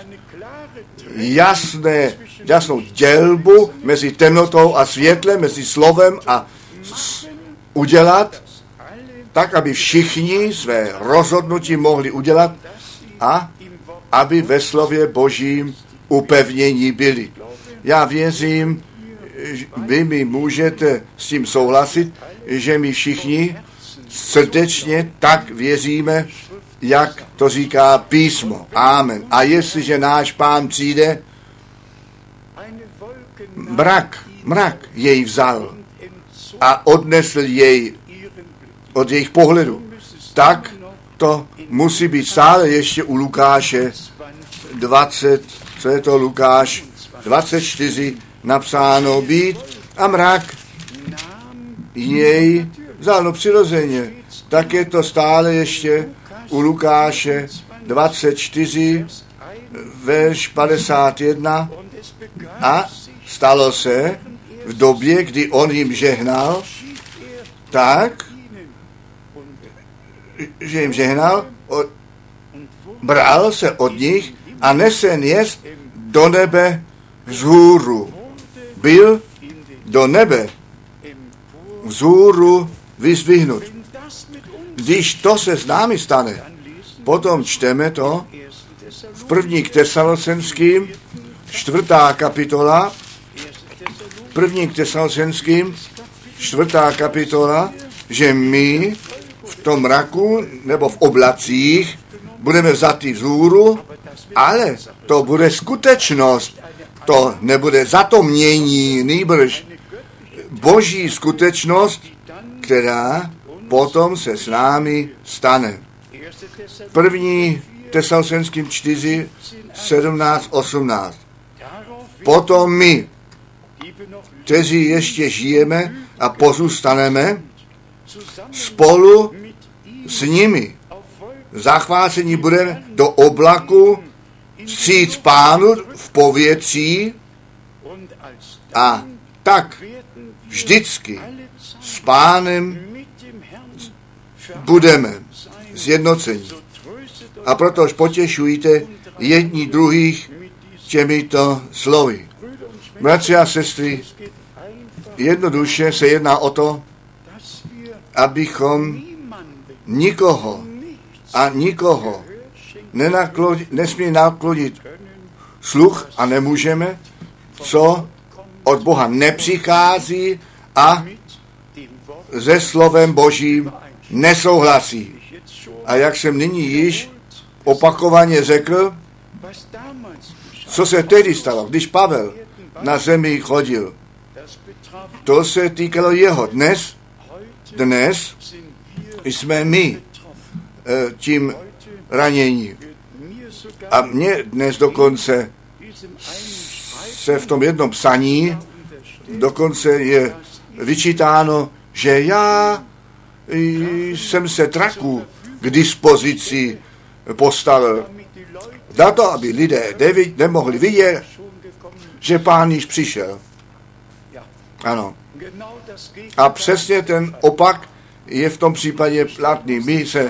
jasnou dělbu mezi temnotou a světlem, mezi slovem a udělat, tak, aby všichni své rozhodnutí mohli udělat a aby ve slově Božím upevnění byli. Já věřím, vy mi můžete s tím souhlasit, že my všichni srdečně tak věříme, jak to říká písmo. Amen. A jestliže náš Pán přijde, mrak jej vzal a odnesl jej od jejich pohledu, tak to musí být stále ještě u Lukáše 20, co je to Lukáš 24 napsáno být a mrak jej vzal, no přirozeně, tak je to stále ještě u Lukáše 24, verš 51 a stalo se v době, kdy on jim žehnal, tak, že jim žehnal, bral se od nich a nesen jest do nebe vzhůru. Byl do nebe vzhůru vyzdvihnut. Když to se s námi stane, potom čteme to v 1. k Tesalosenským, 4. kapitola, 1. k Tesalosenským, 4. kapitola, že my v tom mraku nebo v oblacích budeme vzatý vzhůru, ale to bude skutečnost, to nebude zatomnění, nýbrž boží skutečnost, která potom se s námi stane. 1. Tesalosenským 4, 17, 18. Potom my, kteří ještě žijeme a pozůstaneme, spolu s nimi zachvácení budeme do oblaku vstříc Pánu v povětří a tak vždycky s Pánem budeme zjednoceni. A protož potěšujte jedni druhých těmito slovy. Bratři a sestry, jednoduše se jedná o to, abychom nikoho nesmí naklonit sluch a nemůžeme, co od Boha nepřichází a se slovem Božím nesouhlasí. A jak jsem nyní již opakovaně řekl, co se tehdy stalo, když Pavel na zemi chodil, to se týkalo jeho. Dnes jsme my tím ranění. A mě dnes dokonce se v tom jednom psaní dokonce je vyčítáno, že já jsem se traku k dispozici postavil. Za to, aby lidé nemohli vidět, že Pán již přišel. Ano. A přesně ten opak je v tom případě platný. My se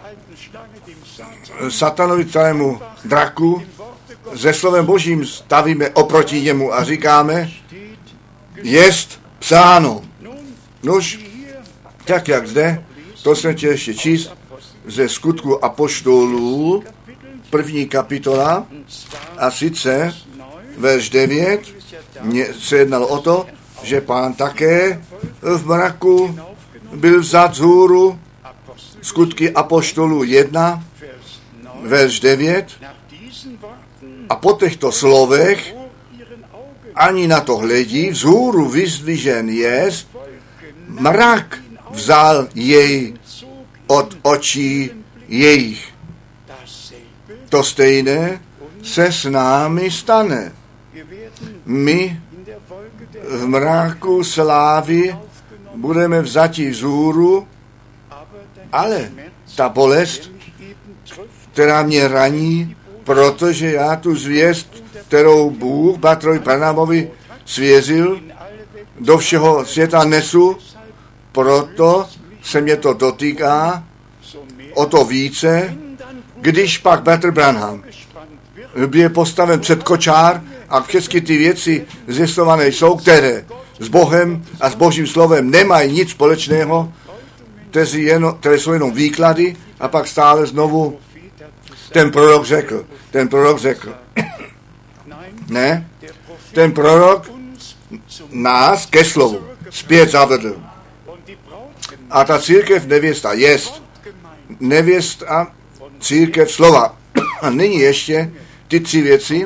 satanovi celému draku se slovem Božím stavíme oproti němu a říkáme, jest psáno. Nož, tak jak zde To jsem chtěl ještě číst ze Skutku apoštolů, 1. kapitola, a sice verš 9, se jednalo o to, že Pán také v mraku byl vzat vzhůru. Skutky apoštolů 1, verš 9. A po těchto slovech ani na to hledí, vzhůru vyzdvižen jest, mrak vzal jej od očí jejich. To stejné se s námi stane. My v mráku slávy budeme vzati vzhůru, ale ta bolest, která mě raní, protože já tu zvěst, kterou Bůh Batrovi Barnabovi svěřil, do všeho světa nesu, proto se mě to dotýká, o to více, když pak Bratr Branham je postaven před kočár a všechny ty věci zjistované jsou, které s Bohem a s Božím slovem nemají nic společného, které jsou jenom výklady, a pak stále znovu ten prorok řekl, ne, ten prorok nás ke slovu zpět zavedl. A ta církev nevěsta jest nevěsta církev slova. A nyní ještě ty 3 věci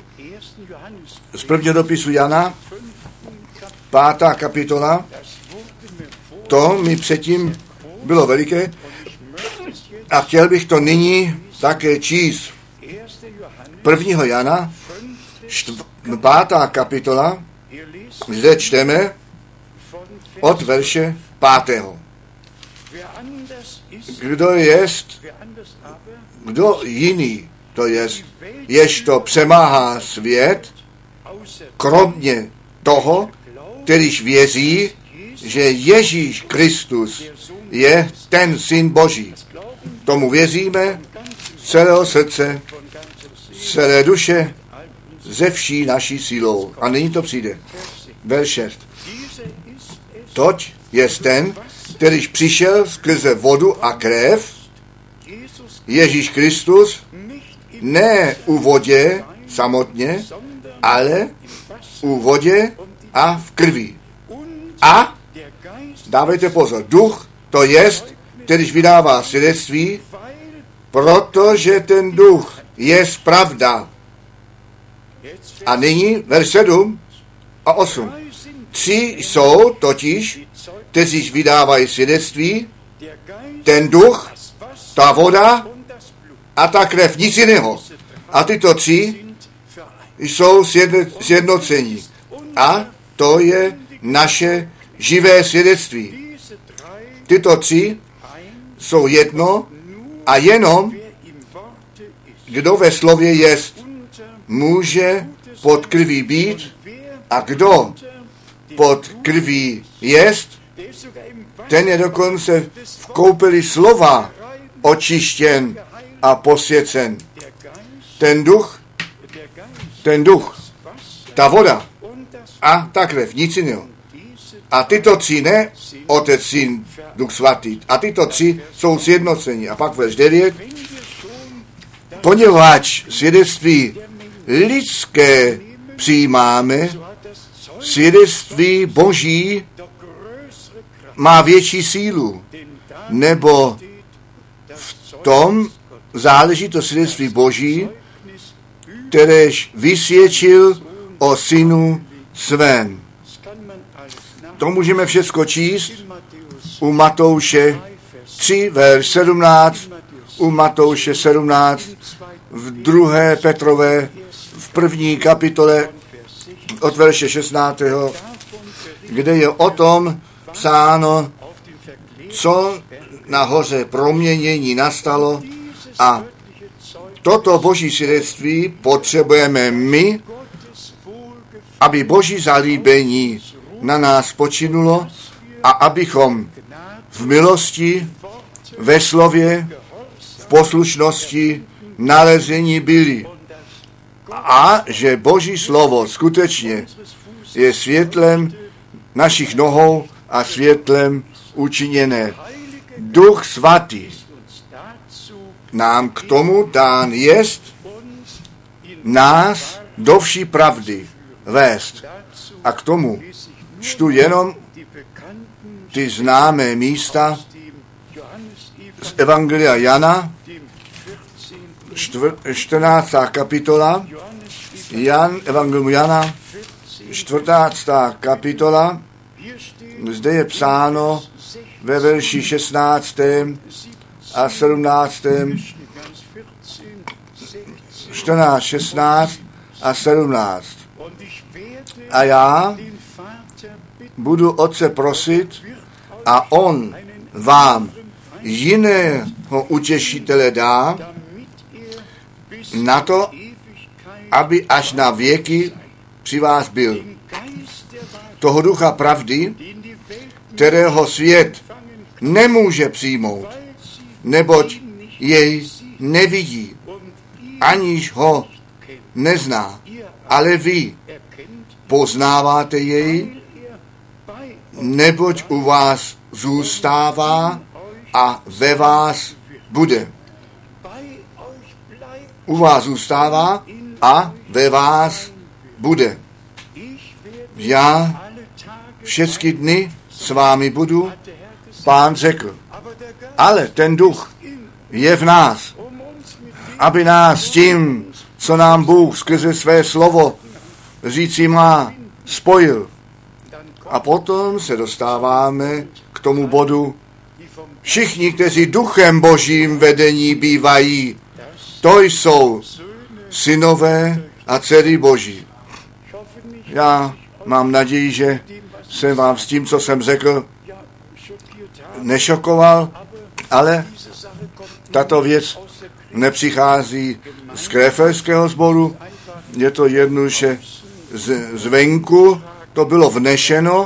z prvního dopisu Jana, 5. kapitola. To mi předtím bylo veliké a chtěl bych to nyní také číst. 1. Jana, 5. kapitola, zde čteme od verše 5. Kdo jiný to jest, jež to přemáhá svět, kromě toho, kterýž věří, že Ježíš Kristus je ten Syn Boží. Tomu věříme z celého srdce, z celé duše, ze vší naší sílou. A nyní to přijde. Verš 6. Toť je ten, kterýž přišel skrze vodu a krev, Ježíš Kristus, ne u vodě samotně, ale u vodě a v krvi. A, dávejte pozor, duch, to jest, kterýž vydává svědectví, protože ten duch je pravda. A nyní verš 7 a 8. 3 jsou totiž, kteří vydávají svědectví, ten duch, ta voda a ta krev, nic jiného. A tyto 3 jsou sjednocení. A to je naše živé svědectví. Tyto 3 jsou jedno a jenom kdo ve slově jest, může pod krví být, a kdo pod krví jest, ten je dokonce v koupeli slova očištěn a posvěcen. Ten duch, ta voda a ta krev, nic jiného. A tyto 3 ne, Otec, Syn, Duch Svatý. A tyto 3 jsou sjednoceni. A pak verš 9. Poněvadž svědectví lidské přijímáme, svědectví Boží má větší sílu, nebo v tom záleží to svědectví Boží, kteréž vysvědčil o Synu svém. To můžeme všechno číst u Matouše 3, verš 17, u Matouše 17, v 2. Petrové, v 1. kapitole od verše 16., kde je o tom psáno, co na hoře proměnění nastalo, a toto Boží svědectví potřebujeme my, aby Boží zalíbení na nás počinulo a abychom v milosti, ve slově, v poslušnosti nalezení byli. A že Boží slovo skutečně je světlem našich nohou a světlem učiněné. Duch svatý nám k tomu dán jest nás do vší pravdy vést. A k tomu čtu jenom ty známé místa z Evangelia Jana, 14. kapitola, Evangelium Jana, 14. kapitola, zde je psáno ve verši 16. a 17. 14, 16 a 17. A já budu Otce prosit a on vám jiného utěšitele dá na to, aby až na věky při vás byl. Toho ducha pravdy, kterého svět nemůže přijmout, neboť jej nevidí, aniž ho nezná. Ale vy poznáváte jej, neboť u vás zůstává a ve vás bude. U vás zůstává a ve vás bude. Já všechny dny s vámi budu, Pán řekl. Ale ten duch je v nás, aby nás tím, co nám Bůh skrze své slovo říci má, spojil. A potom se dostáváme k tomu bodu, všichni, kteří duchem Božím vedení bývají, to jsou synové a dcery Boží. Já mám naději, že jsem vám s tím, co jsem řekl, nešokoval, ale tato věc nepřichází z Krefelského sboru, je to jednoduše zvenku, to bylo vnešeno.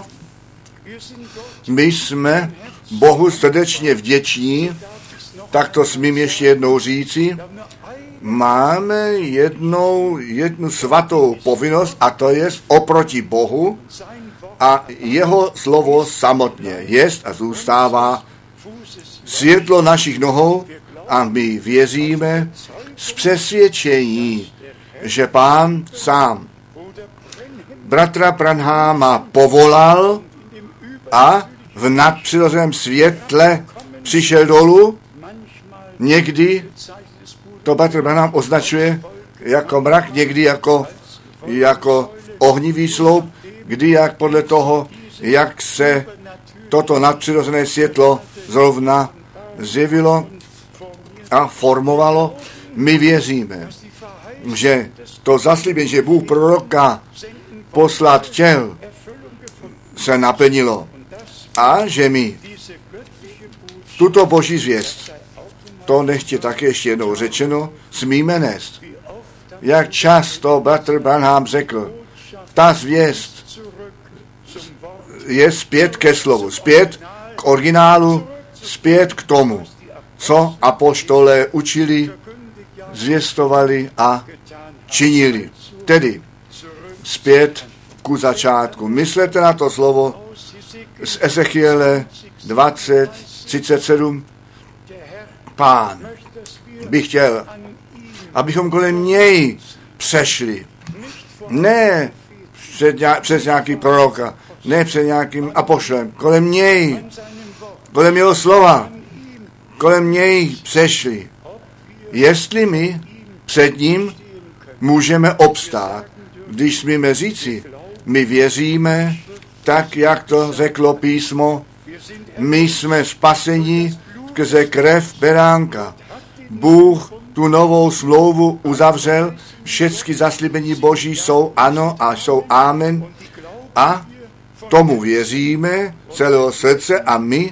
My jsme Bohu srdečně vděční, tak to smím ještě jednou říci. Máme jednu svatou povinnost, a to je oproti Bohu a jeho slovo samotně jest a zůstává světlo našich nohou a my věříme z přesvědčení, že Pán sám bratra Branhama povolal a v nadpřirozeném světle přišel dolů. Někdy to bratr Branham označuje jako mrak, někdy jako ohnivý sloup, kdy jak podle toho, jak se toto nadpřirozené světlo zrovna zjevilo a formovalo. My věříme, že to zaslíbení, že Bůh proroka poslat chtěl, se naplnilo a že my tuto boží zvěst, to nechtě také ještě jednou řečeno, smíme nést. Jak často bratr Branham řekl, ta zvěst je zpět ke slovu, zpět k originálu, zpět k tomu, co apoštolé učili, zvěstovali a činili. Tedy zpět ku začátku. Myslete na to slovo z Ezechiele 20:37. Pán by chtěl, abychom kolem něj přešli. Ne přes nějaký proroka, ne před nějakým apoštolem, kolem něj, kolem jeho slova, kolem něj přešli. Jestli my před ním můžeme obstát, když smíme říci, my věříme, tak jak to řeklo písmo, my jsme spaseni skrze krev beránka. Bůh tu novou smlouvu uzavřel, všechny zaslíbení Boží jsou ano a jsou amen a tomu věříme celého srdce a my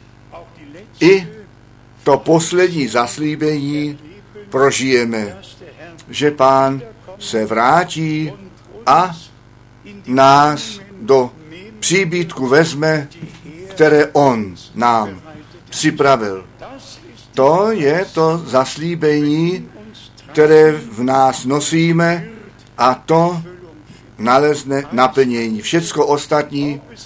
i to poslední zaslíbení prožijeme, že Pán se vrátí a nás do příbytku vezme, které on nám připravil. To je to zaslíbení, které v nás nosíme a to nalezne naplnění. Všecko ostatní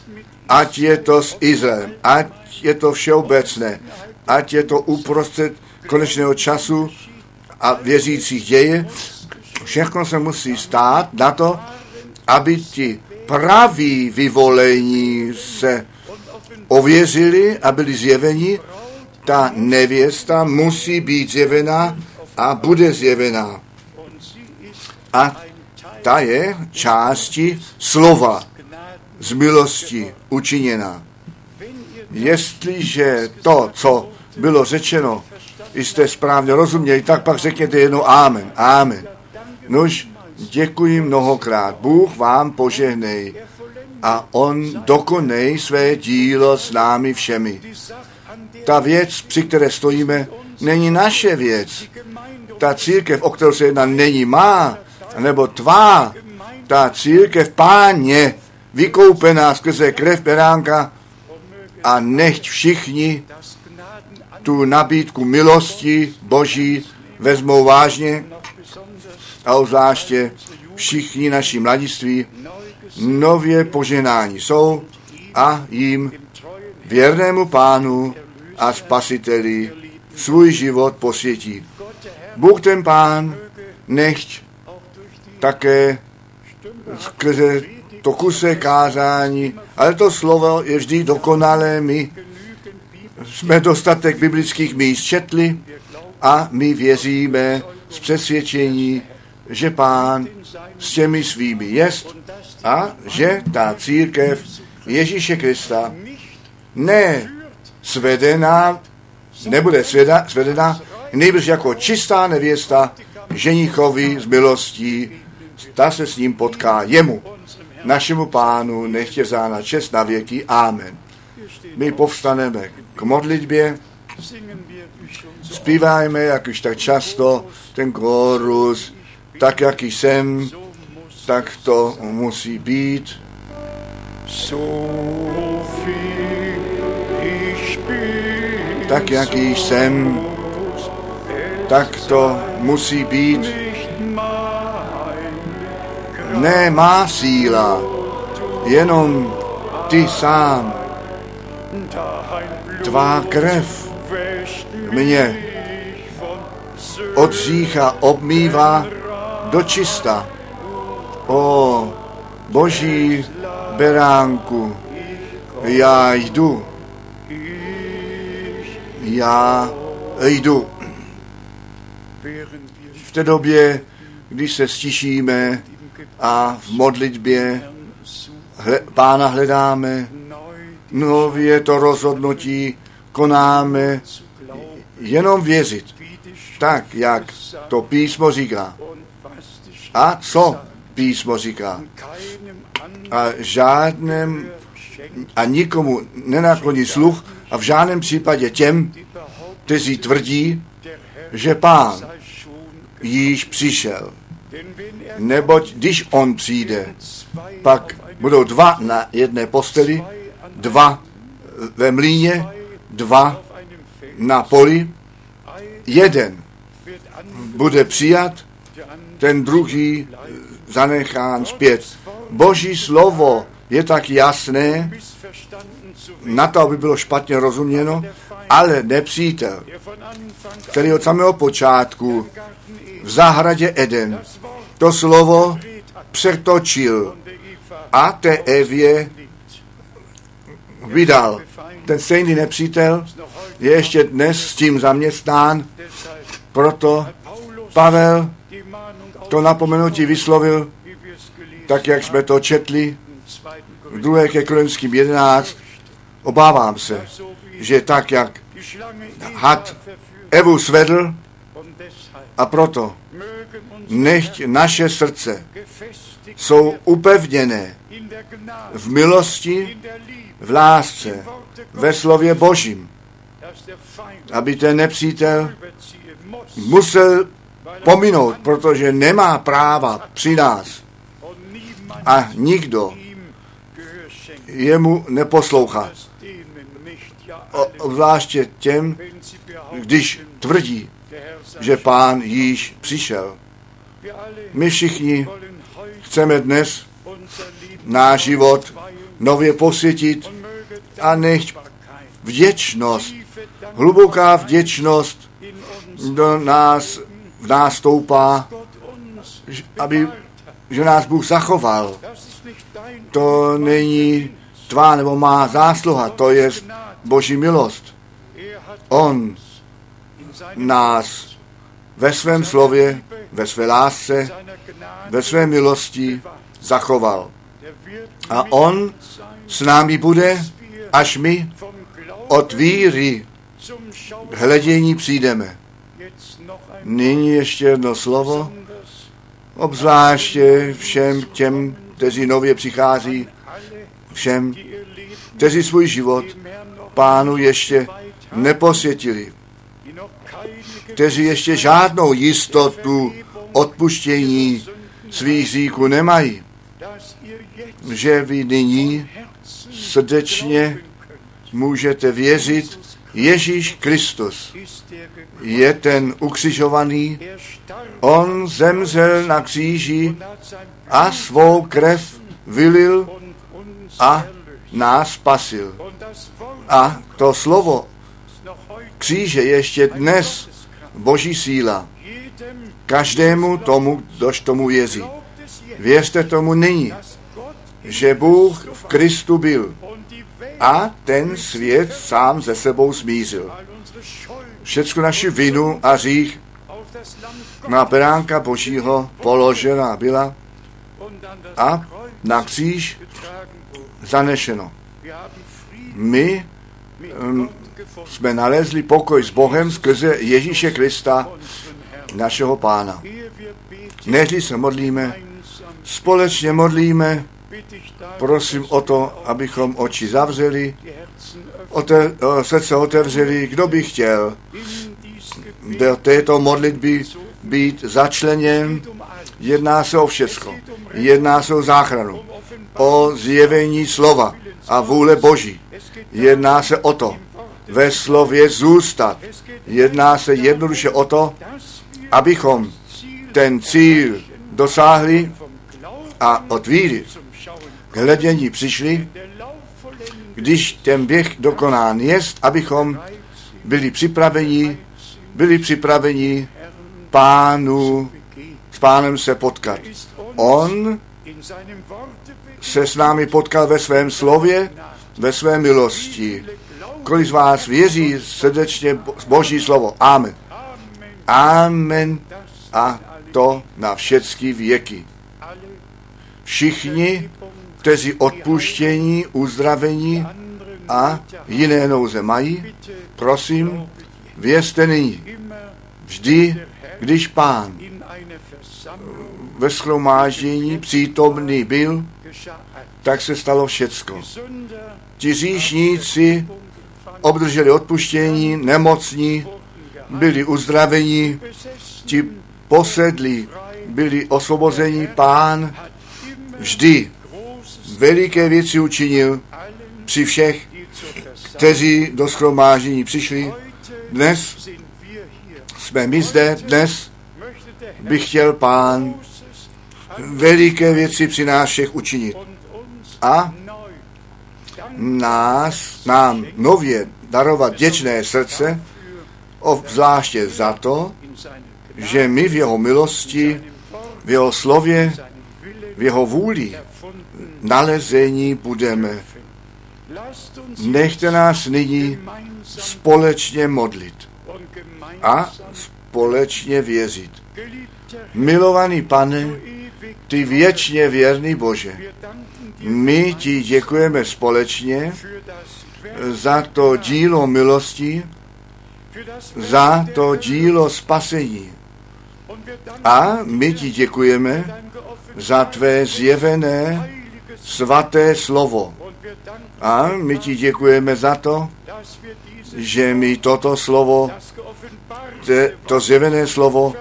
ať je to s Izraelem, ať je to všeobecné, ať je to uprostřed konečného času a věřících děje. Všechno se musí stát na to, aby ti praví vyvolení se ověřili a byli zjeveni. Ta nevěsta musí být zjevená a bude zjevená. A ta je části slova z milosti učiněna. Jestliže to, co bylo řečeno, jste správně rozuměli, tak pak řekněte jednou amen. Amen. Nož, děkuji mnohokrát. Bůh vám požehnej a on dokonej své dílo s námi všemi. Ta věc, při které stojíme, není naše věc. Ta církev, o kterou se jedná, není má, nebo tvá. Ta církev Páně, vykoupená skrze krev beránka, a nechť všichni tu nabídku milosti Boží vezmou vážně a obzvláště všichni naši mladiství nově poženáni jsou a jim věrnému Pánu a Spasiteli svůj život posvětí. Bůh ten Pán nechť také skrze to kuse kázání, ale to slovo je vždy dokonalé. My jsme dostatek biblických míst četli a my věříme z přesvědčení, že Pán s těmi svými jest a že ta církev Ježíše Krista nebude svedená, nejbrž jako čistá nevěsta ženichovi z milostí, ta se s ním potká jemu. Našemu Pánu nechť je vzána čest na věky. Amen. My povstaneme k modlitbě, zpíváme, jak už tak často, ten chorus, tak, jak jsem, tak to musí být. Tak, jak jsem, tak to musí být. Ne má síla, jenom ty sám. Tvá krev mě od hřícha obmývá do čista. O Boží beránku, já jdu. V té době, když se stišíme a v modlitbě Pána hledáme, nově to rozhodnutí konáme, jenom věřit, tak, jak to písmo říká. A co písmo říká? A nikomu nenakloní sluch a v žádném případě těm, kteří tvrdí, že Pán již přišel. Neboť když on přijde, pak budou dva na jedné posteli, dva ve mlýně, dva na poli, jeden bude přijat, ten druhý zanechán zpět. Boží slovo je tak jasné, na to, aby bylo špatně rozuměno, ale nepřítel, který od samého počátku v zahradě Eden to slovo přetočil a té Evě vydal. Ten stejný nepřítel je ještě dnes s tím zaměstnán, proto Pavel to napomenutí vyslovil, tak jak jsme to četli v 2. Korinským 11. Obávám se, že tak, jak had Evu svedl, a proto nechť naše srdce jsou upevněné v milosti, v lásce, ve slově Božím, aby ten nepřítel musel pominout, protože nemá práva při nás a nikdo jemu neposlouchá. Zvláště těm, když tvrdí, že Pán již přišel. My všichni chceme dnes náš život nově posvětit A nechť vděčnost, hluboká vděčnost v nás stoupá, že nás Bůh zachoval. To není tvá nebo má zásluha, to je Boží milost. On nás ve svém slově, ve své lásce, ve své milosti zachoval. A on s námi bude, až my od víry k hledění přijdeme. Nyní ještě jedno slovo, obzvláště všem těm, kteří nově přichází, všem, kteří svůj život Pánu ještě neposvětili, kteří ještě žádnou jistotu odpuštění svých hříchů nemají, že vy nyní srdečně můžete věřit, Ježíš Kristus je ten ukřižovaný, on zemřel na kříži a svou krev vylil a nás spasil. A to slovo kříže ještě dnes Boží síla každému tomu, kdož tomu věří. Věřte tomu nyní, že Bůh v Kristu byl a ten svět sám ze sebou smířil. Všecko naši vinu a hřích na beránka Božího položena byla a na kříž zanešeno. My jsme nalezli pokoj s Bohem skrze Ježíše Krista, našeho Pána. Než se modlíme, společně modlíme, prosím o to, abychom oči zavřeli, srdce otevřeli, kdo by chtěl do této modlitby být začleněn. Jedná se o všecko. Jedná se o záchranu, o zjevení slova a vůle Boží. Jedná se o to, ve slově zůstat. Jedná se jednoduše o to, abychom ten cíl dosáhli a od víry k hledění přišli, když ten běh dokonán jest, abychom byli připraveni s Pánem se potkat. On se s námi potkal ve svém slově, ve své milosti. Kolik z vás věří srdečně Boží slovo? Amen. Amen. A to na všechny věky. Všichni, kteří odpuštění, uzdravení a jiné nouze mají, prosím, věřte nyní. Vždy, když Pán ve shromáždění přítomný byl, tak se stalo všecko. Ti hříšníci obdrželi odpuštění, nemocní byli uzdraveni, ti posedlí byli osvobozeni. Pán vždy veliké věci učinil při všech, kteří do shromáždění přišli. Dnes jsme my zde, dnes by chtěl Pán veliké věci při nás všech učinit. A nám nově darovat vděčné srdce, obzvláště za to, že my v jeho milosti, v jeho slově, v jeho vůli nalezení budeme. Nechte nás nyní společně modlit a společně věřit. Milovaný Pane, ty věčně věrný Bože, my ti děkujeme společně za to dílo milosti, za to dílo spasení. A my ti děkujeme za tvé zjevené svaté slovo. A my ti děkujeme za to, že my toto slovo, to zjevené slovo,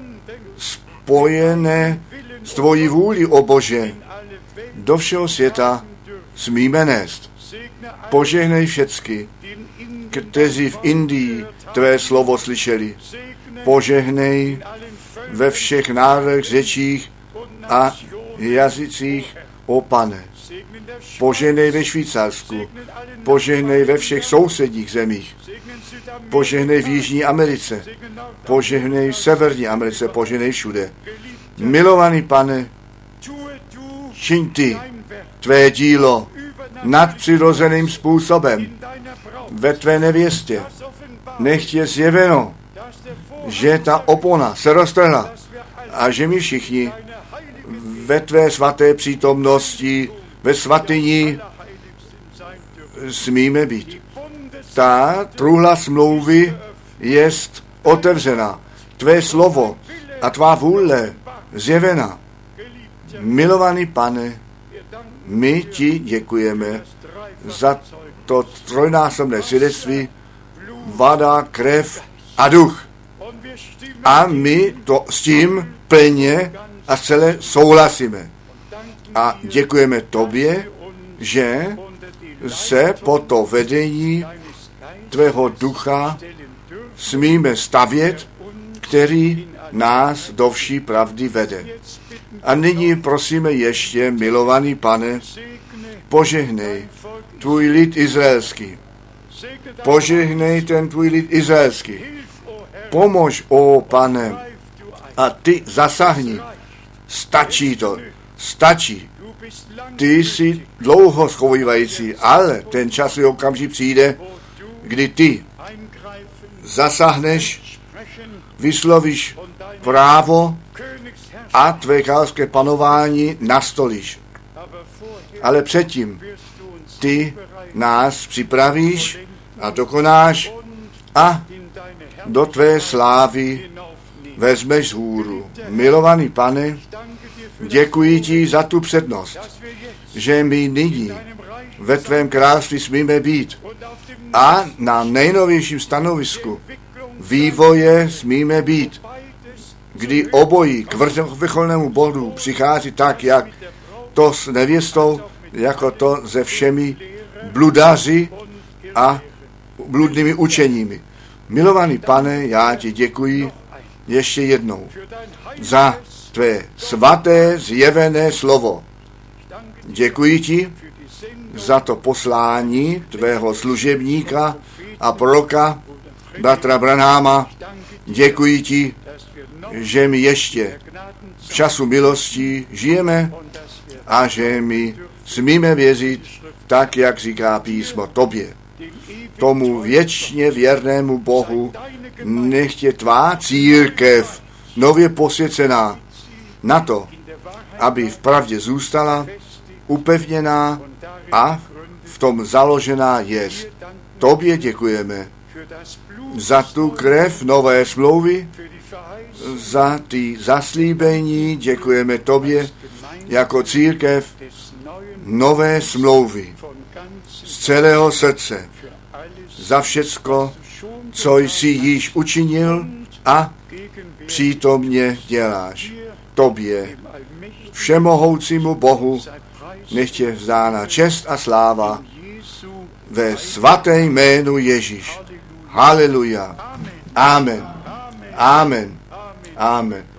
spojené s tvojí vůli, o Bože, do všeho světa smíme nést. Požehnej všecky, kteří v Indii tvé slovo slyšeli. Požehnej ve všech národech, řečích a jazycích, o Pane. Požehnej ve Švýcarsku, požehnej ve všech sousedních zemích, požehnej v Jižní Americe, požehnej v Severní Americe, požehnej všude. Milovaný Pane, čiň ty tvé dílo nadpřirozeným způsobem ve tvé nevěstě. Nechť je zjeveno, že ta opona se roztrhla a že my všichni ve tvé svaté přítomnosti, ve svatyni smíme být. Ta truhla smlouvy jest otevřena. Tvé slovo a tvá vůle zjevena. Milovaný Pane, my ti děkujeme za to trojnásobné svědectví, voda, krev a duch. A my to s tím plně a celé souhlasíme. A děkujeme tobě, že se po to vedení tvého ducha smíme stavět, který nás do vší pravdy vede. A nyní prosíme ještě, milovaný Pane, požehnej tvůj lid izraelský. Požehnej ten tvůj lid izraelský. Pomož, ó Pane, a ty zasahni. Stačí to. Stačí. Ty jsi dlouho schovývající, ale ten časový okamžik přijde, kdy ty zasahneš, vyslovíš právo a tvé královské panování nastolíš. Ale předtím ty nás připravíš a dokonáš a do tvé slávy vezmeš vzhůru. Milovaný Pane, děkuji ti za tu přednost, že my nyní ve tvém království smíme být a na nejnovějším stanovisku vývoje smíme být, kdy obojí k vrcholnému bodu přichází tak, jak to s nevěstou, jako to se všemi bludaři a bludnými učeními. Milovaný Pane, já ti děkuji ještě jednou za tvé svaté zjevené slovo. Děkuji ti za to poslání tvého služebníka a proroka bratra Branháma. Děkuji ti, že my ještě v času milosti žijeme a že my smíme věřit tak, jak říká písmo tobě. Tomu věčně věrnému Bohu nechť je tvá církev nově posvěcená na to, aby v pravdě zůstala upevněná a v tom založená jest. Tobě děkujeme za tu krev nové smlouvy, za ty zaslíbení, děkujeme tobě jako církev nové smlouvy z celého srdce za všecko, co jsi již učinil a přítomně děláš. Tobě, všemohoucímu Bohu, nech je vzdána čest a sláva ve svaté jménu Ježíš. Haleluja. Amen. Amen. Amen.